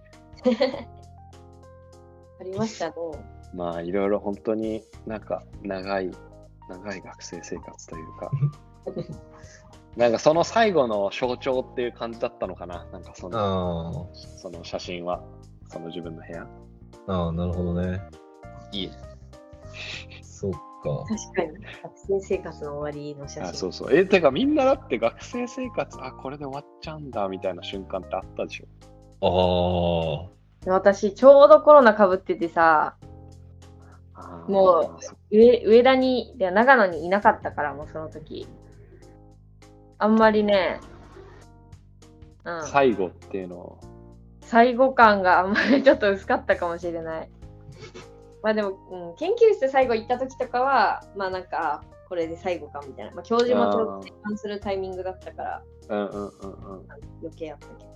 ありましたね。 まあいろいろ本当になんか長い長い学生生活というかなんかその最後の象徴っていう感じだったのかな。なんかそのその写真はその自分の部屋。 ああ、なるほどね。 いい。 そうか。 確かに学生生活の終わりの写真。 あ、そうそう。え、てかみんなだって学生生活、あ、これで終わっちゃうんだみたいな瞬間ってあったでしょ。 ああ。私ちょうどコロナかぶっててさ、もう 上, 上田にで長野にいなかったから、もうその時あんまりね、 うん、最後っていうのを最後感があんまりちょっと薄かったかもしれない。まあでも、うん、研究室最後行った時とかは、まあなんか、これで最後かみたいな。まあ、教授もちょっと転換するタイミングだったから、 うんうんうんうん、 余計やったけど。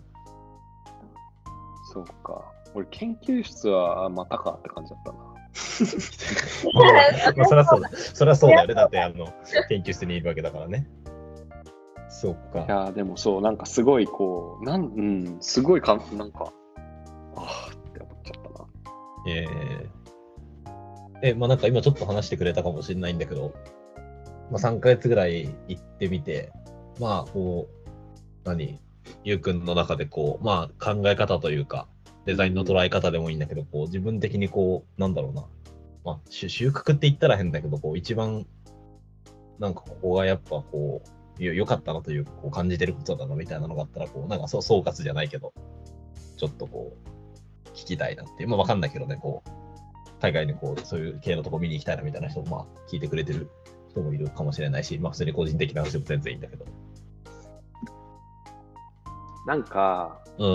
そうか。俺、研究室はまたかって感じだったな。 まあそりゃそうだ。そりゃそうだよね。だってあの研究室にいるわけだからね。 そっか。 いやでもそう、なんかすごいこう、なん、うん、すごいかん、なんか、ああって思っちゃったな。 えー、え、まあなんか今ちょっと話してくれたかもしれないんだけど、まあさんかげつぐらい行ってみて、まあこう、何ゆうくんの中でこう、まあ考え方というか、デザインの捉え方でもいいんだけど、こう自分的にこう、なんだろうな、まあ収穫って言ったら変だけど、こう一番、なんかここがやっぱこう、よ、良かったなという、こう感じてることだなみたいなのがあったら、こう、なんかそう総括じゃないけど、ちょっとこう、聞きたいなっていう、まあわかんないけどね、こう、海外にこう、そういう系のとこ見に行きたいなみたいな人も、まあ聞いてくれてる人もいるかもしれないし、まあ普通に個人的な話でも全然いいんだけど。 なんか、 うん。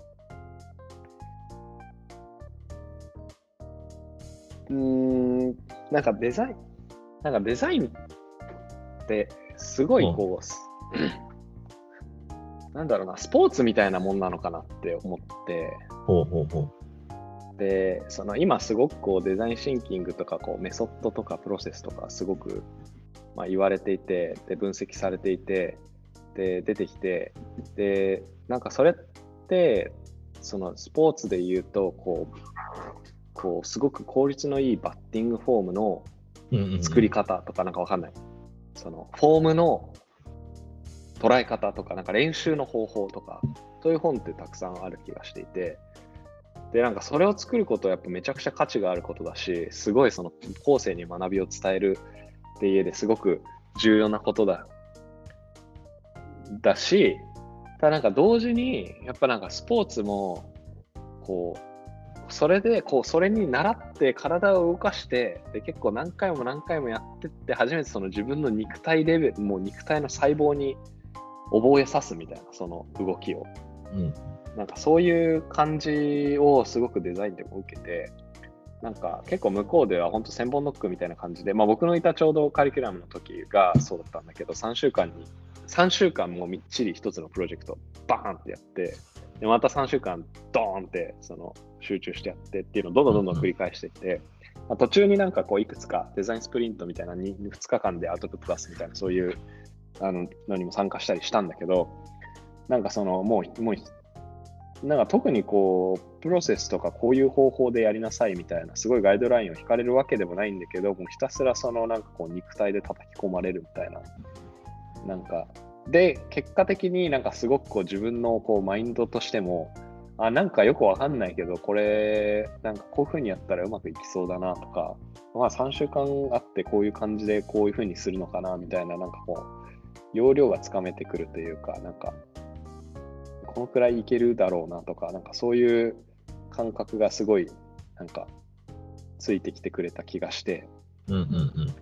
うーん、なんかデザイン、なんかデザインってすごいこう、うん、なんだろうな、スポーツみたいなもんなのかなって思って、 ほうほうほう。で、その今すごくこうデザインシンキングとかこうメソッドとかプロセスとかすごく、まあ、言われていて、で分析されていて、で出てきて、でなんかそれってそのスポーツで言うとこうこうすごく効率のいいバッティングフォームの作り方とかなんかわかんない、うんうんうん、そのフォームの捉え方とかなんか練習の方法とかそういう本ってたくさんある気がしていて、でなんかそれを作ることはやっぱめちゃくちゃ価値があることだし、すごいその後世に学びを伝えるっていう家ですごく重要なことだだし、ただなんか同時にやっぱなんかスポーツもこうそれでこうそれに習って体を動かしてで結構何回も何回もやってって初めてその自分の肉体レベルもう肉体の細胞に覚えさすみたいなその動きを、 うん、 なんかそういう感じをすごくデザインでも受けて、なんか結構向こうでは本当千本ノックみたいな感じで、まあ僕のいたちょうどカリキュラムの時がそうだったんだけど、さんしゅうかんにさんしゅうかんもみっちり一つのプロジェクトバーンってやって、でまたさんしゅうかんドーンってその集中してやってっていうのをどんどんどんどん繰り返していって、まあ、途中になんかこういくつかデザインスプリントみたいなにふつかかんでアウトプット出すみたいなそういうあののにも参加したりしたんだけど、なんかそのもうもうなんか特にこうプロセスとかこういう方法でやりなさいみたいなすごいガイドラインを引かれるわけでもないんだけど、もうひたすらそのなんかこう肉体で叩き込まれるみたいな、なんかで結果的になんかすごくこう自分のこうマインドとしても、あなんかよくわかんないけどこれなんかこういう風にやったらうまくいきそうだなとか、まあさんしゅうかんあってこういう感じでこういう風にするのかなみたいな、なんかこう要領がつかめてくるというか、なんかこのくらいいけるだろうなとか、なんかそういう感覚がすごいなんかついてきてくれた気がして、 うんうんうん。 だ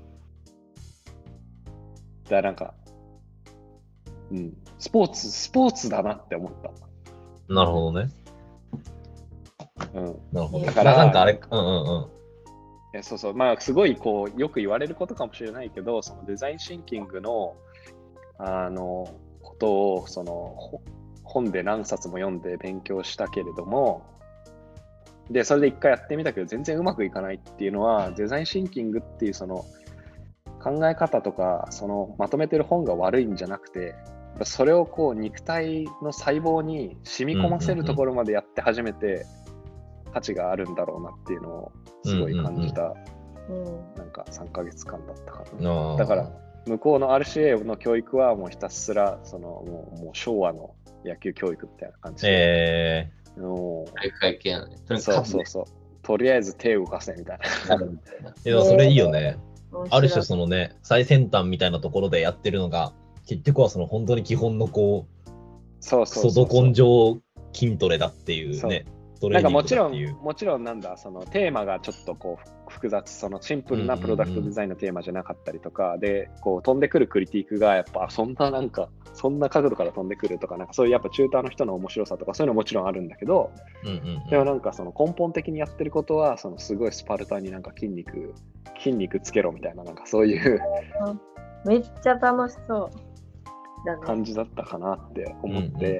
からなんか、うん、スポーツスポーツだなって思った。 なるほどね。 うん、 なるほど。 だからなんかあれ、うんうんうん。 いやそうそう、まあすごいこうよく言われることかもしれないけど、そのデザインシンキングのあのことをその本で何冊も読んで勉強したけれども、でそれで一回やってみたけど全然うまくいかないっていうのは、デザインシンキングっていうその考え方とかそのまとめてる本が悪いんじゃなくて、それをこう肉体の細胞に染み込ませるところまでやって初めて価値があるんだろうなっていうのをすごい感じた、うんうんうん、なんかさんかげつかんだったかな。だから向こうの アールシーエー の教育はもうひたすらそのもう、もう昭和の野球教育みたいな感じで、 えー、 もう体育会系なのね。 そうそうそう、とりあえず手を動かせみたいな。 いやそれいいよね。ある種そのね最先端みたいなところでやってるのが結局はその本当に基本のこうそうそうそうそうクソど根性筋トレだっていうね。 なんかもちろんもちろんなんだそのテーマがちょっとこう複雑、そのシンプルなプロダクトデザインのテーマじゃなかったりとか、うんうんうん、でこう飛んでくるクリティックがやっぱそんななんかそんな角度から飛んでくるとか、なんかそういうやっぱチューターの人の面白さとかそういうのももちろんあるんだけど、うんうんうん、でもなんかその根本的にやってることはそのすごいスパルタになんか筋肉筋肉つけろみたいな、なんかそういうめっちゃ楽しそうだね感じだったかなって思って、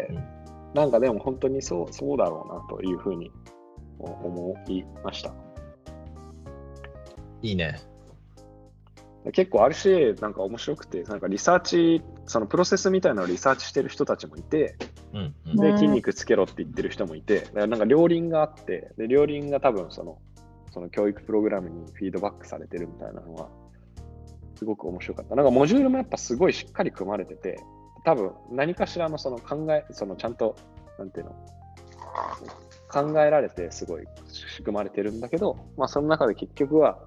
うんうんうん、なんかでも本当にそうそうだろうなというふうに思いました。 いいね。 結構あるし、なんか面白くて、なんかリサーチ、そのプロセスみたいなのをリサーチしてる人たちもいて、 うんうん、 で、筋肉つけろって言ってる人もいて、なんか両輪があって、で、両輪が多分その、その教育プログラムにフィードバックされてるみたいなのは、すごく面白かった。なんかモジュールもやっぱすごいしっかり組まれてて、多分何かしらのその考え、そのちゃんと、なんていうの、考えられてすごい仕組まれてるんだけど、まあその中で結局は、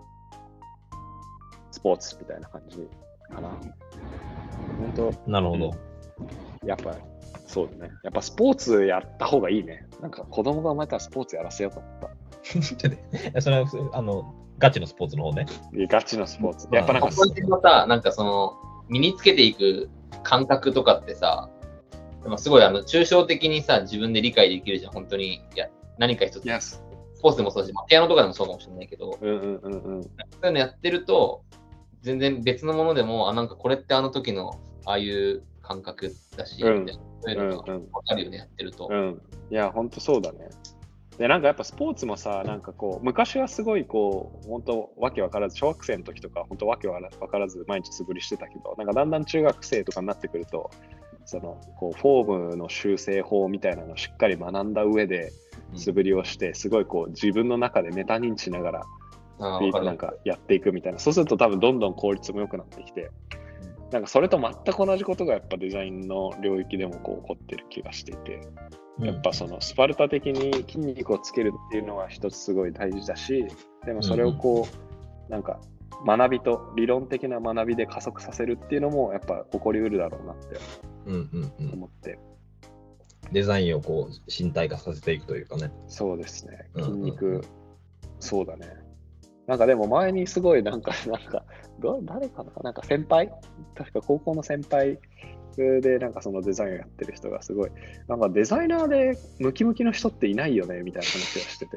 スポーツみたいな感じかな。本当。 なるほど。 うん、やっぱ、そうだね。やっぱスポーツやった方がいいね。なんか子供が生まれたらスポーツやらせようと思った。 それはあのガチのスポーツの方ね。 ガチのスポーツ。やっぱなんか、 本当にさ、なんかその、身につけていく感覚とかってさ、すごいあの抽象的にさ、自分で理解できるじゃん、本当に。いや、何か一つ。 Yes. スポーツでもそうだし、ピアノとかでもそうかもしれないけど、 うんうんうんうん、 そういうのやってると、全然別のものでも、あ、なんかこれってあの時のああいう感覚だし、 うん、 みたいなそういうのが分かるよね、やってると。 うん。いや、本当そうだね。で、なんかやっぱスポーツもさ、なんかこう、昔はすごいこう、本当わけわからず、小学生の時とか、本当わけわからず毎日素振りしてたけど、なんかだんだん中学生とかになってくると、そのこうフォームの修正法みたいなのをしっかり学んだ上で素振りをして、うん、すごいこう自分の中でメタ認知しながらなんかやっていくみたいな。そうすると多分どんどん効率も良くなってきて、なんかそれと全く同じことがやっぱデザインの領域でもこう起こってる気がしていて、やっぱそのスパルタ的に筋肉をつけるっていうのは一つすごい大事だし、でもそれをこうなんか学びと理論的な学びで加速させるっていうのもやっぱ起こりうるだろうなって思って、うんうんうん、デザインをこう身体化させていくというかね。 そうですね、筋肉、うんうん、そうだね。なんかでも前にすごいなんかなんか誰かななんか先輩確か高校の先輩でなんかそのデザインをやってる人がすごいなんかデザイナーでムキムキの人っていないよねみたいな話をしてて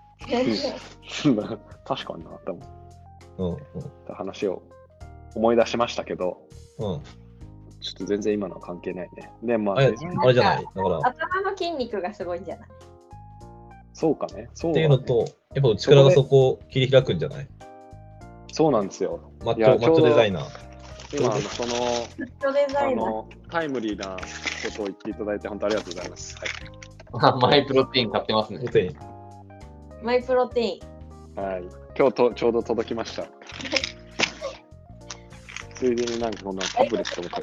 確かになと思って。うんうん、話を思い出しましたけど、うん、ちょっと全然今のは関係ないね。で、まあ、 あれじゃない。だから頭の筋肉がすごいんじゃない？ そうかね。そうだねっていうのと、やっぱ力がそこを切り開くんじゃない？ そうなんですよ。 マッチョ、マッチョデザイナー。 今、そのあのタイムリーなことを言っていただいて、本当ありがとうございます。 はい、マイプロテイン買ってますね。 マイプロテイン。 はい。今日とちょうど届きました。ついでになんかこんなタブレットも買って。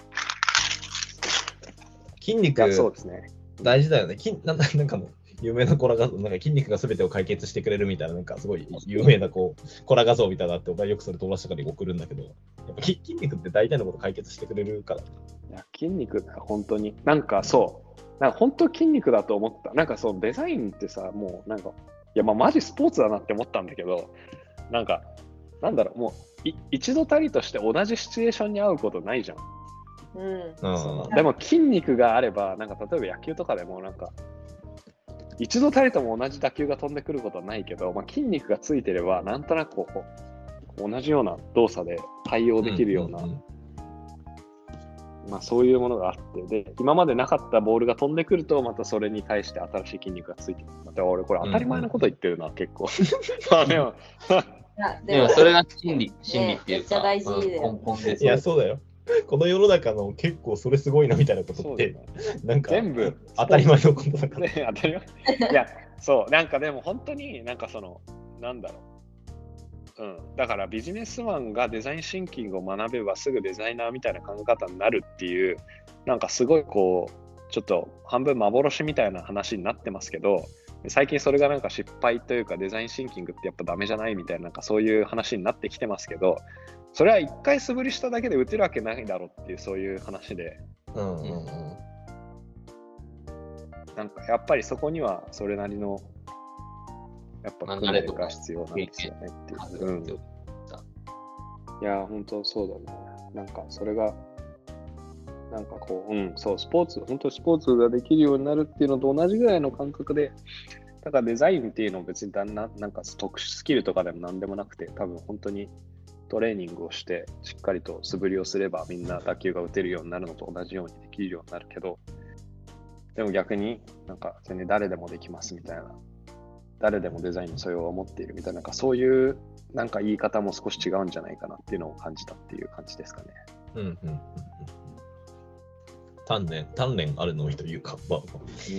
筋肉、 そうですね、 大事だよね。筋ななんかもう有名なコラ画像、なんか筋肉が全てを解決してくれるみたいな、なんかすごい有名なこうコラ画像みたいなって、僕はよくそれ友達とかに送るんだけど、やっぱ筋肉って大体のこと解決してくれるから。 いや筋肉って本当に、なんかそう、なんか本当筋肉だと思った。なんかそう、デザインってさ、もうなんか、いやまあマジスポーツだなって思ったんだけど、なんか、なんだろう、もうい一度たりとして同じシチュエーションに合うことないじゃん。 うん、 でも筋肉があれば、なんか例えば野球とかでもなんか、一度たりとも同じ打球が飛んでくることはないけど、まあ、筋肉がついてれば、なんとなくこう同じような動作で対応できるような、うんうんうん、まあ、そういうものがあって、で、今までなかったボールが飛んでくると、またそれに対して新しい筋肉がついてくる。また俺、これ当たり前のこと言ってるな、うんうん、結構。まあでもでもそれが心理、心理っていうか、 ね、めっちゃ大事だよ、 根本で。 いや、そうだよ。この世の中の結構それすごいなみたいなことって、ね、なんか全部当たり前のことだから、 ね、当たり前いやそうなんかでも本当になんかそのなんだろう、うん、だからビジネスマンがデザインシンキングを学べばすぐデザイナーみたいな考え方になるっていうなんかすごいこうちょっと半分幻みたいな話になってますけど、最近それがなんか失敗というかデザインシンキングってやっぱダメじゃないみたいな、なんかそういう話になってきてますけど、それは一回素振りしただけで打てるわけないだろうっていうそういう話で、 うんうんうん、 なんかやっぱりそこにはそれなりのやっぱ訓練が必要なんですよねっていう、うん、いや本当そうだね。なんかそれがなんかこう、うん、そうスポーツ本当スポーツができるようになるっていうのと同じぐらいの感覚で、だからデザインっていうのは別にだんななんか特殊スキルとかでもなんでもなくて、多分本当にトレーニングをしてしっかりと素振りをすればみんな打球が打てるようになるのと同じようにできるようになるけど、でも逆になんか全然誰でもできますみたいな誰でもデザインの素養を持っているみたいな、なんかそういうなんか言い方も少し違うんじゃないかなっていうのを感じたっていう感じですかね。 うんうんうんうん。鍛錬、鍛錬あるのみというか、まあ、うん、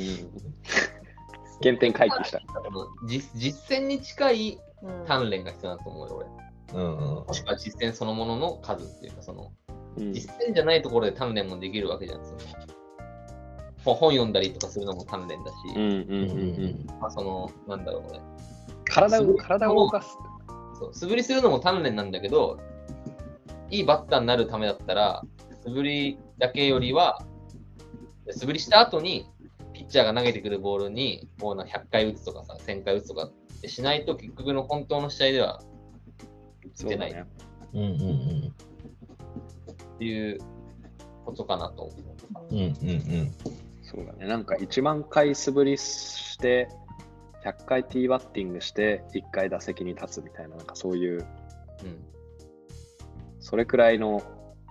原点回帰した。 実実践に近い鍛錬が必要だと思うよ、俺。うんうん、もしくは実践そのものの数っていうか、その、うん、実践じゃないところで鍛錬もできるわけじゃん。その本読んだりとかするのも鍛錬だし、うんうんうんうんまあ、その、なんだろうね。 体を、体を動かす。 そう、素振りするのも鍛錬なんだけど、いいバッターになるためだったら、素振りだけよりは、素振りした後に、ピッチャーが投げてくるボールに、もうひゃっかい打つとかさ、せんかい打つとかってしないと、結局の本当の試合では打てない。ね、うんうんうん。っていうことかなと思う。 うんうんうん。 そうだね。なんかいちまんかい素振りして、ひゃっかいティーバッティングして、いっかい打席に立つみたいな、なんかそういう、うん、それくらいの、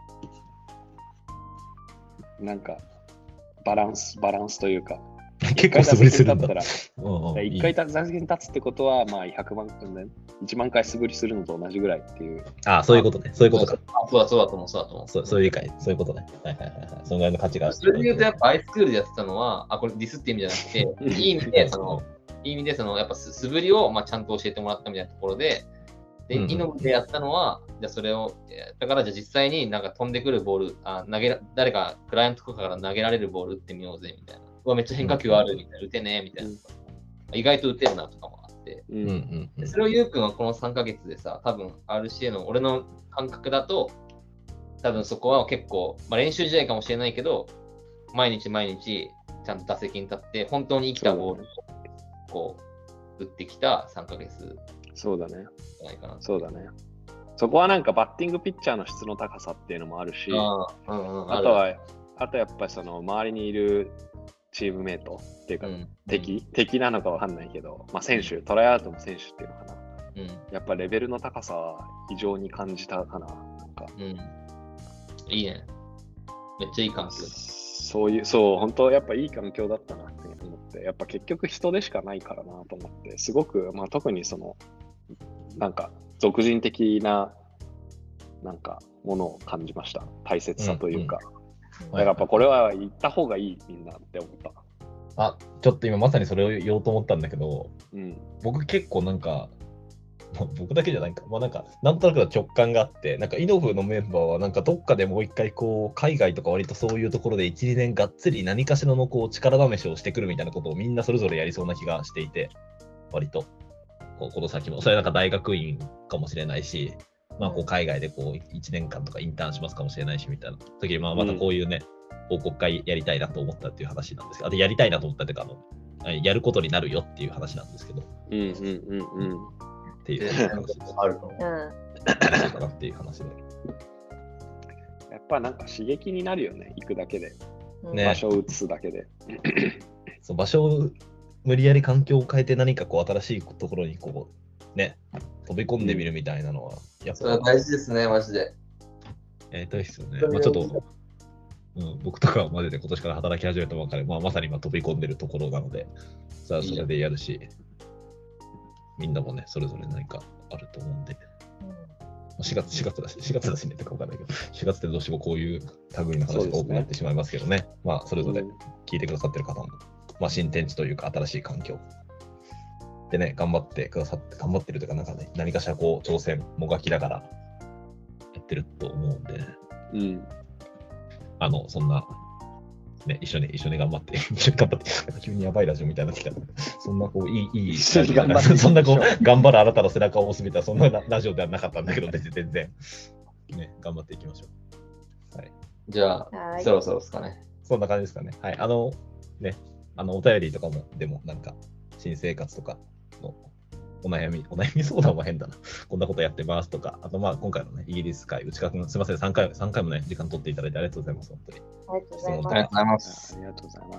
なんか、バランス、バランスというか、 結構素振りするんだ。 いっかい打席に立つってことは、まあひゃくまんかい、いちまんかい素振りするのと同じぐらいっていう。 ああ、そういうことね。そういうことか。 あそうだそうだと思う、そうだと思う。 そうそういう理解、そういうことね。はいはいはいはい。そのぐらいの価値がある。 それで言うと、やっぱアイスクールでやってたのは、あ、これディスって意味じゃなくて、いい意味で、その、いい意味で、その、やっぱ素振りを、まあ、ちゃんと教えてもらったみたいなところで、で、イノブでやったのは、じゃあそれを、だからじゃあ実際になんか飛んでくるボール、あ投げら誰かクライアントとかから投げられるボール打ってみようぜみたいな。うわ、めっちゃ変化球あるみたいな、打てねえみたいな、うん。意外と打てるなとかもあって。うんうんうん、それをゆうくんはこのさんかげつでさ、多分 アールシーエー の俺の感覚だと、多分そこは結構、まあ、練習試合かもしれないけど、毎日毎日ちゃんと打席に立って、本当に生きたボールをこう打ってきたさんかげつ。 そうだね。じゃないかな。そうだね。そこはなんかバッティングピッチャーの質の高さっていうのもあるし、あ、うんうん、あとは、あとやっぱりその周りにいるチームメイトっていうか、うん、敵、うん、敵なのかわかんないけど、まあ選手、トライアウトの選手っていうのかな。うん、やっぱレベルの高さは非常に感じたかな。なんか、うん、 いいね。めっちゃいい環境。 そういう、そう、本当やっぱいい環境だったなって思って、やっぱ結局人でしかないからなと思って、すごく、まあ特にその、なんか、俗人的な、なんか、ものを感じました。大切さというか。うんうん、だからやっぱこれは言った方がいい、みんなって思った。 あ、ちょっと今まさにそれを言おうと思ったんだけど、うん、僕結構なんか、僕だけじゃないか、まあなんか、なんとなくの直感があって、なんかイノフのメンバーはなんかどっかでもう一回こう、海外とか割とそういうところでいち、にねんがっつり何かしらのこう力試しをしてくるみたいなことをみんなそれぞれやりそうな気がしていて、割と。この先もそれはなんか大学院かもしれないし、まあ、こう海外でこういちねんかんとかインターンしますかもしれないしみたいな時に、まあまたこういうね、うん、報告会やりたいなと思ったっていう話なんですけど、でやりたいなと思ったっていうかあの、やることになるよっていう話なんですけど、うんうんうんうん、っていう話です。あると思う。かなっていう話で。 やっぱなんか刺激になるよね、行くだけで。ね、場所を移すだけで。 そう場所を無理やり環境を変えて何かこう新しいところにこうね飛び込んでみるみたいなのは、うん、 やっぱそれは大事ですねマジで。 やりたいですよね。まあ、ちょっと、うん、僕とかはマジで今年から働き始めたばかり、まあ、まさに今飛び込んでるところなので、さあそれでやるし、いいみんなもねそれぞれ何かあると思うんで。しがつ、しがつだし、しがつだしねってかわかんないけど、しがつってどうしてもこういう類の話が多くなってしまいますけどね、ねまあそれぞれ聞いてくださってる方も。まあ、新天地というか新しい環境でね、頑張ってくださって、頑張ってるというか、なんかね、何かしらこう挑戦もがきながらやってると思うんで、うん、あの、そんな、ね、一緒に、一緒に頑張って、一緒に頑張って、急にやばいラジオみたいになってきた。そんなこう、いい、いい、そんなこう、頑張るあなたの背中を押すみたいな、そんなラジオではなかったんだけど、全然、ね、頑張っていきましょう。はい。 じゃあ、そろそろですかね。 そんな感じですかね。はい。あの、ね、あのお便りとかも、でもなんか、新生活とかのお悩み、お悩み相談は変だな。こんなことやってますとか、あとまあ今回のね、イギリス会、内川君、すみません、さんかい、さんかいもね、時間取っていただいてありがとうございます、本当に。 ありがとうございます。 ありがとうございます。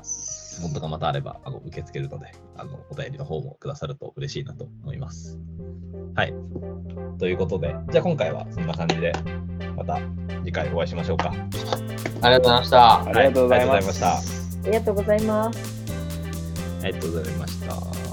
質問とかまたあればあの受け付けるので、あのお便りの方もくださると嬉しいなと思います。はい。ということで、じゃあ今回はそんな感じで、また次回お会いしましょうか。 ありがとうございました。 ありがとうございました。 ありがとうございます。 ありがとうございました。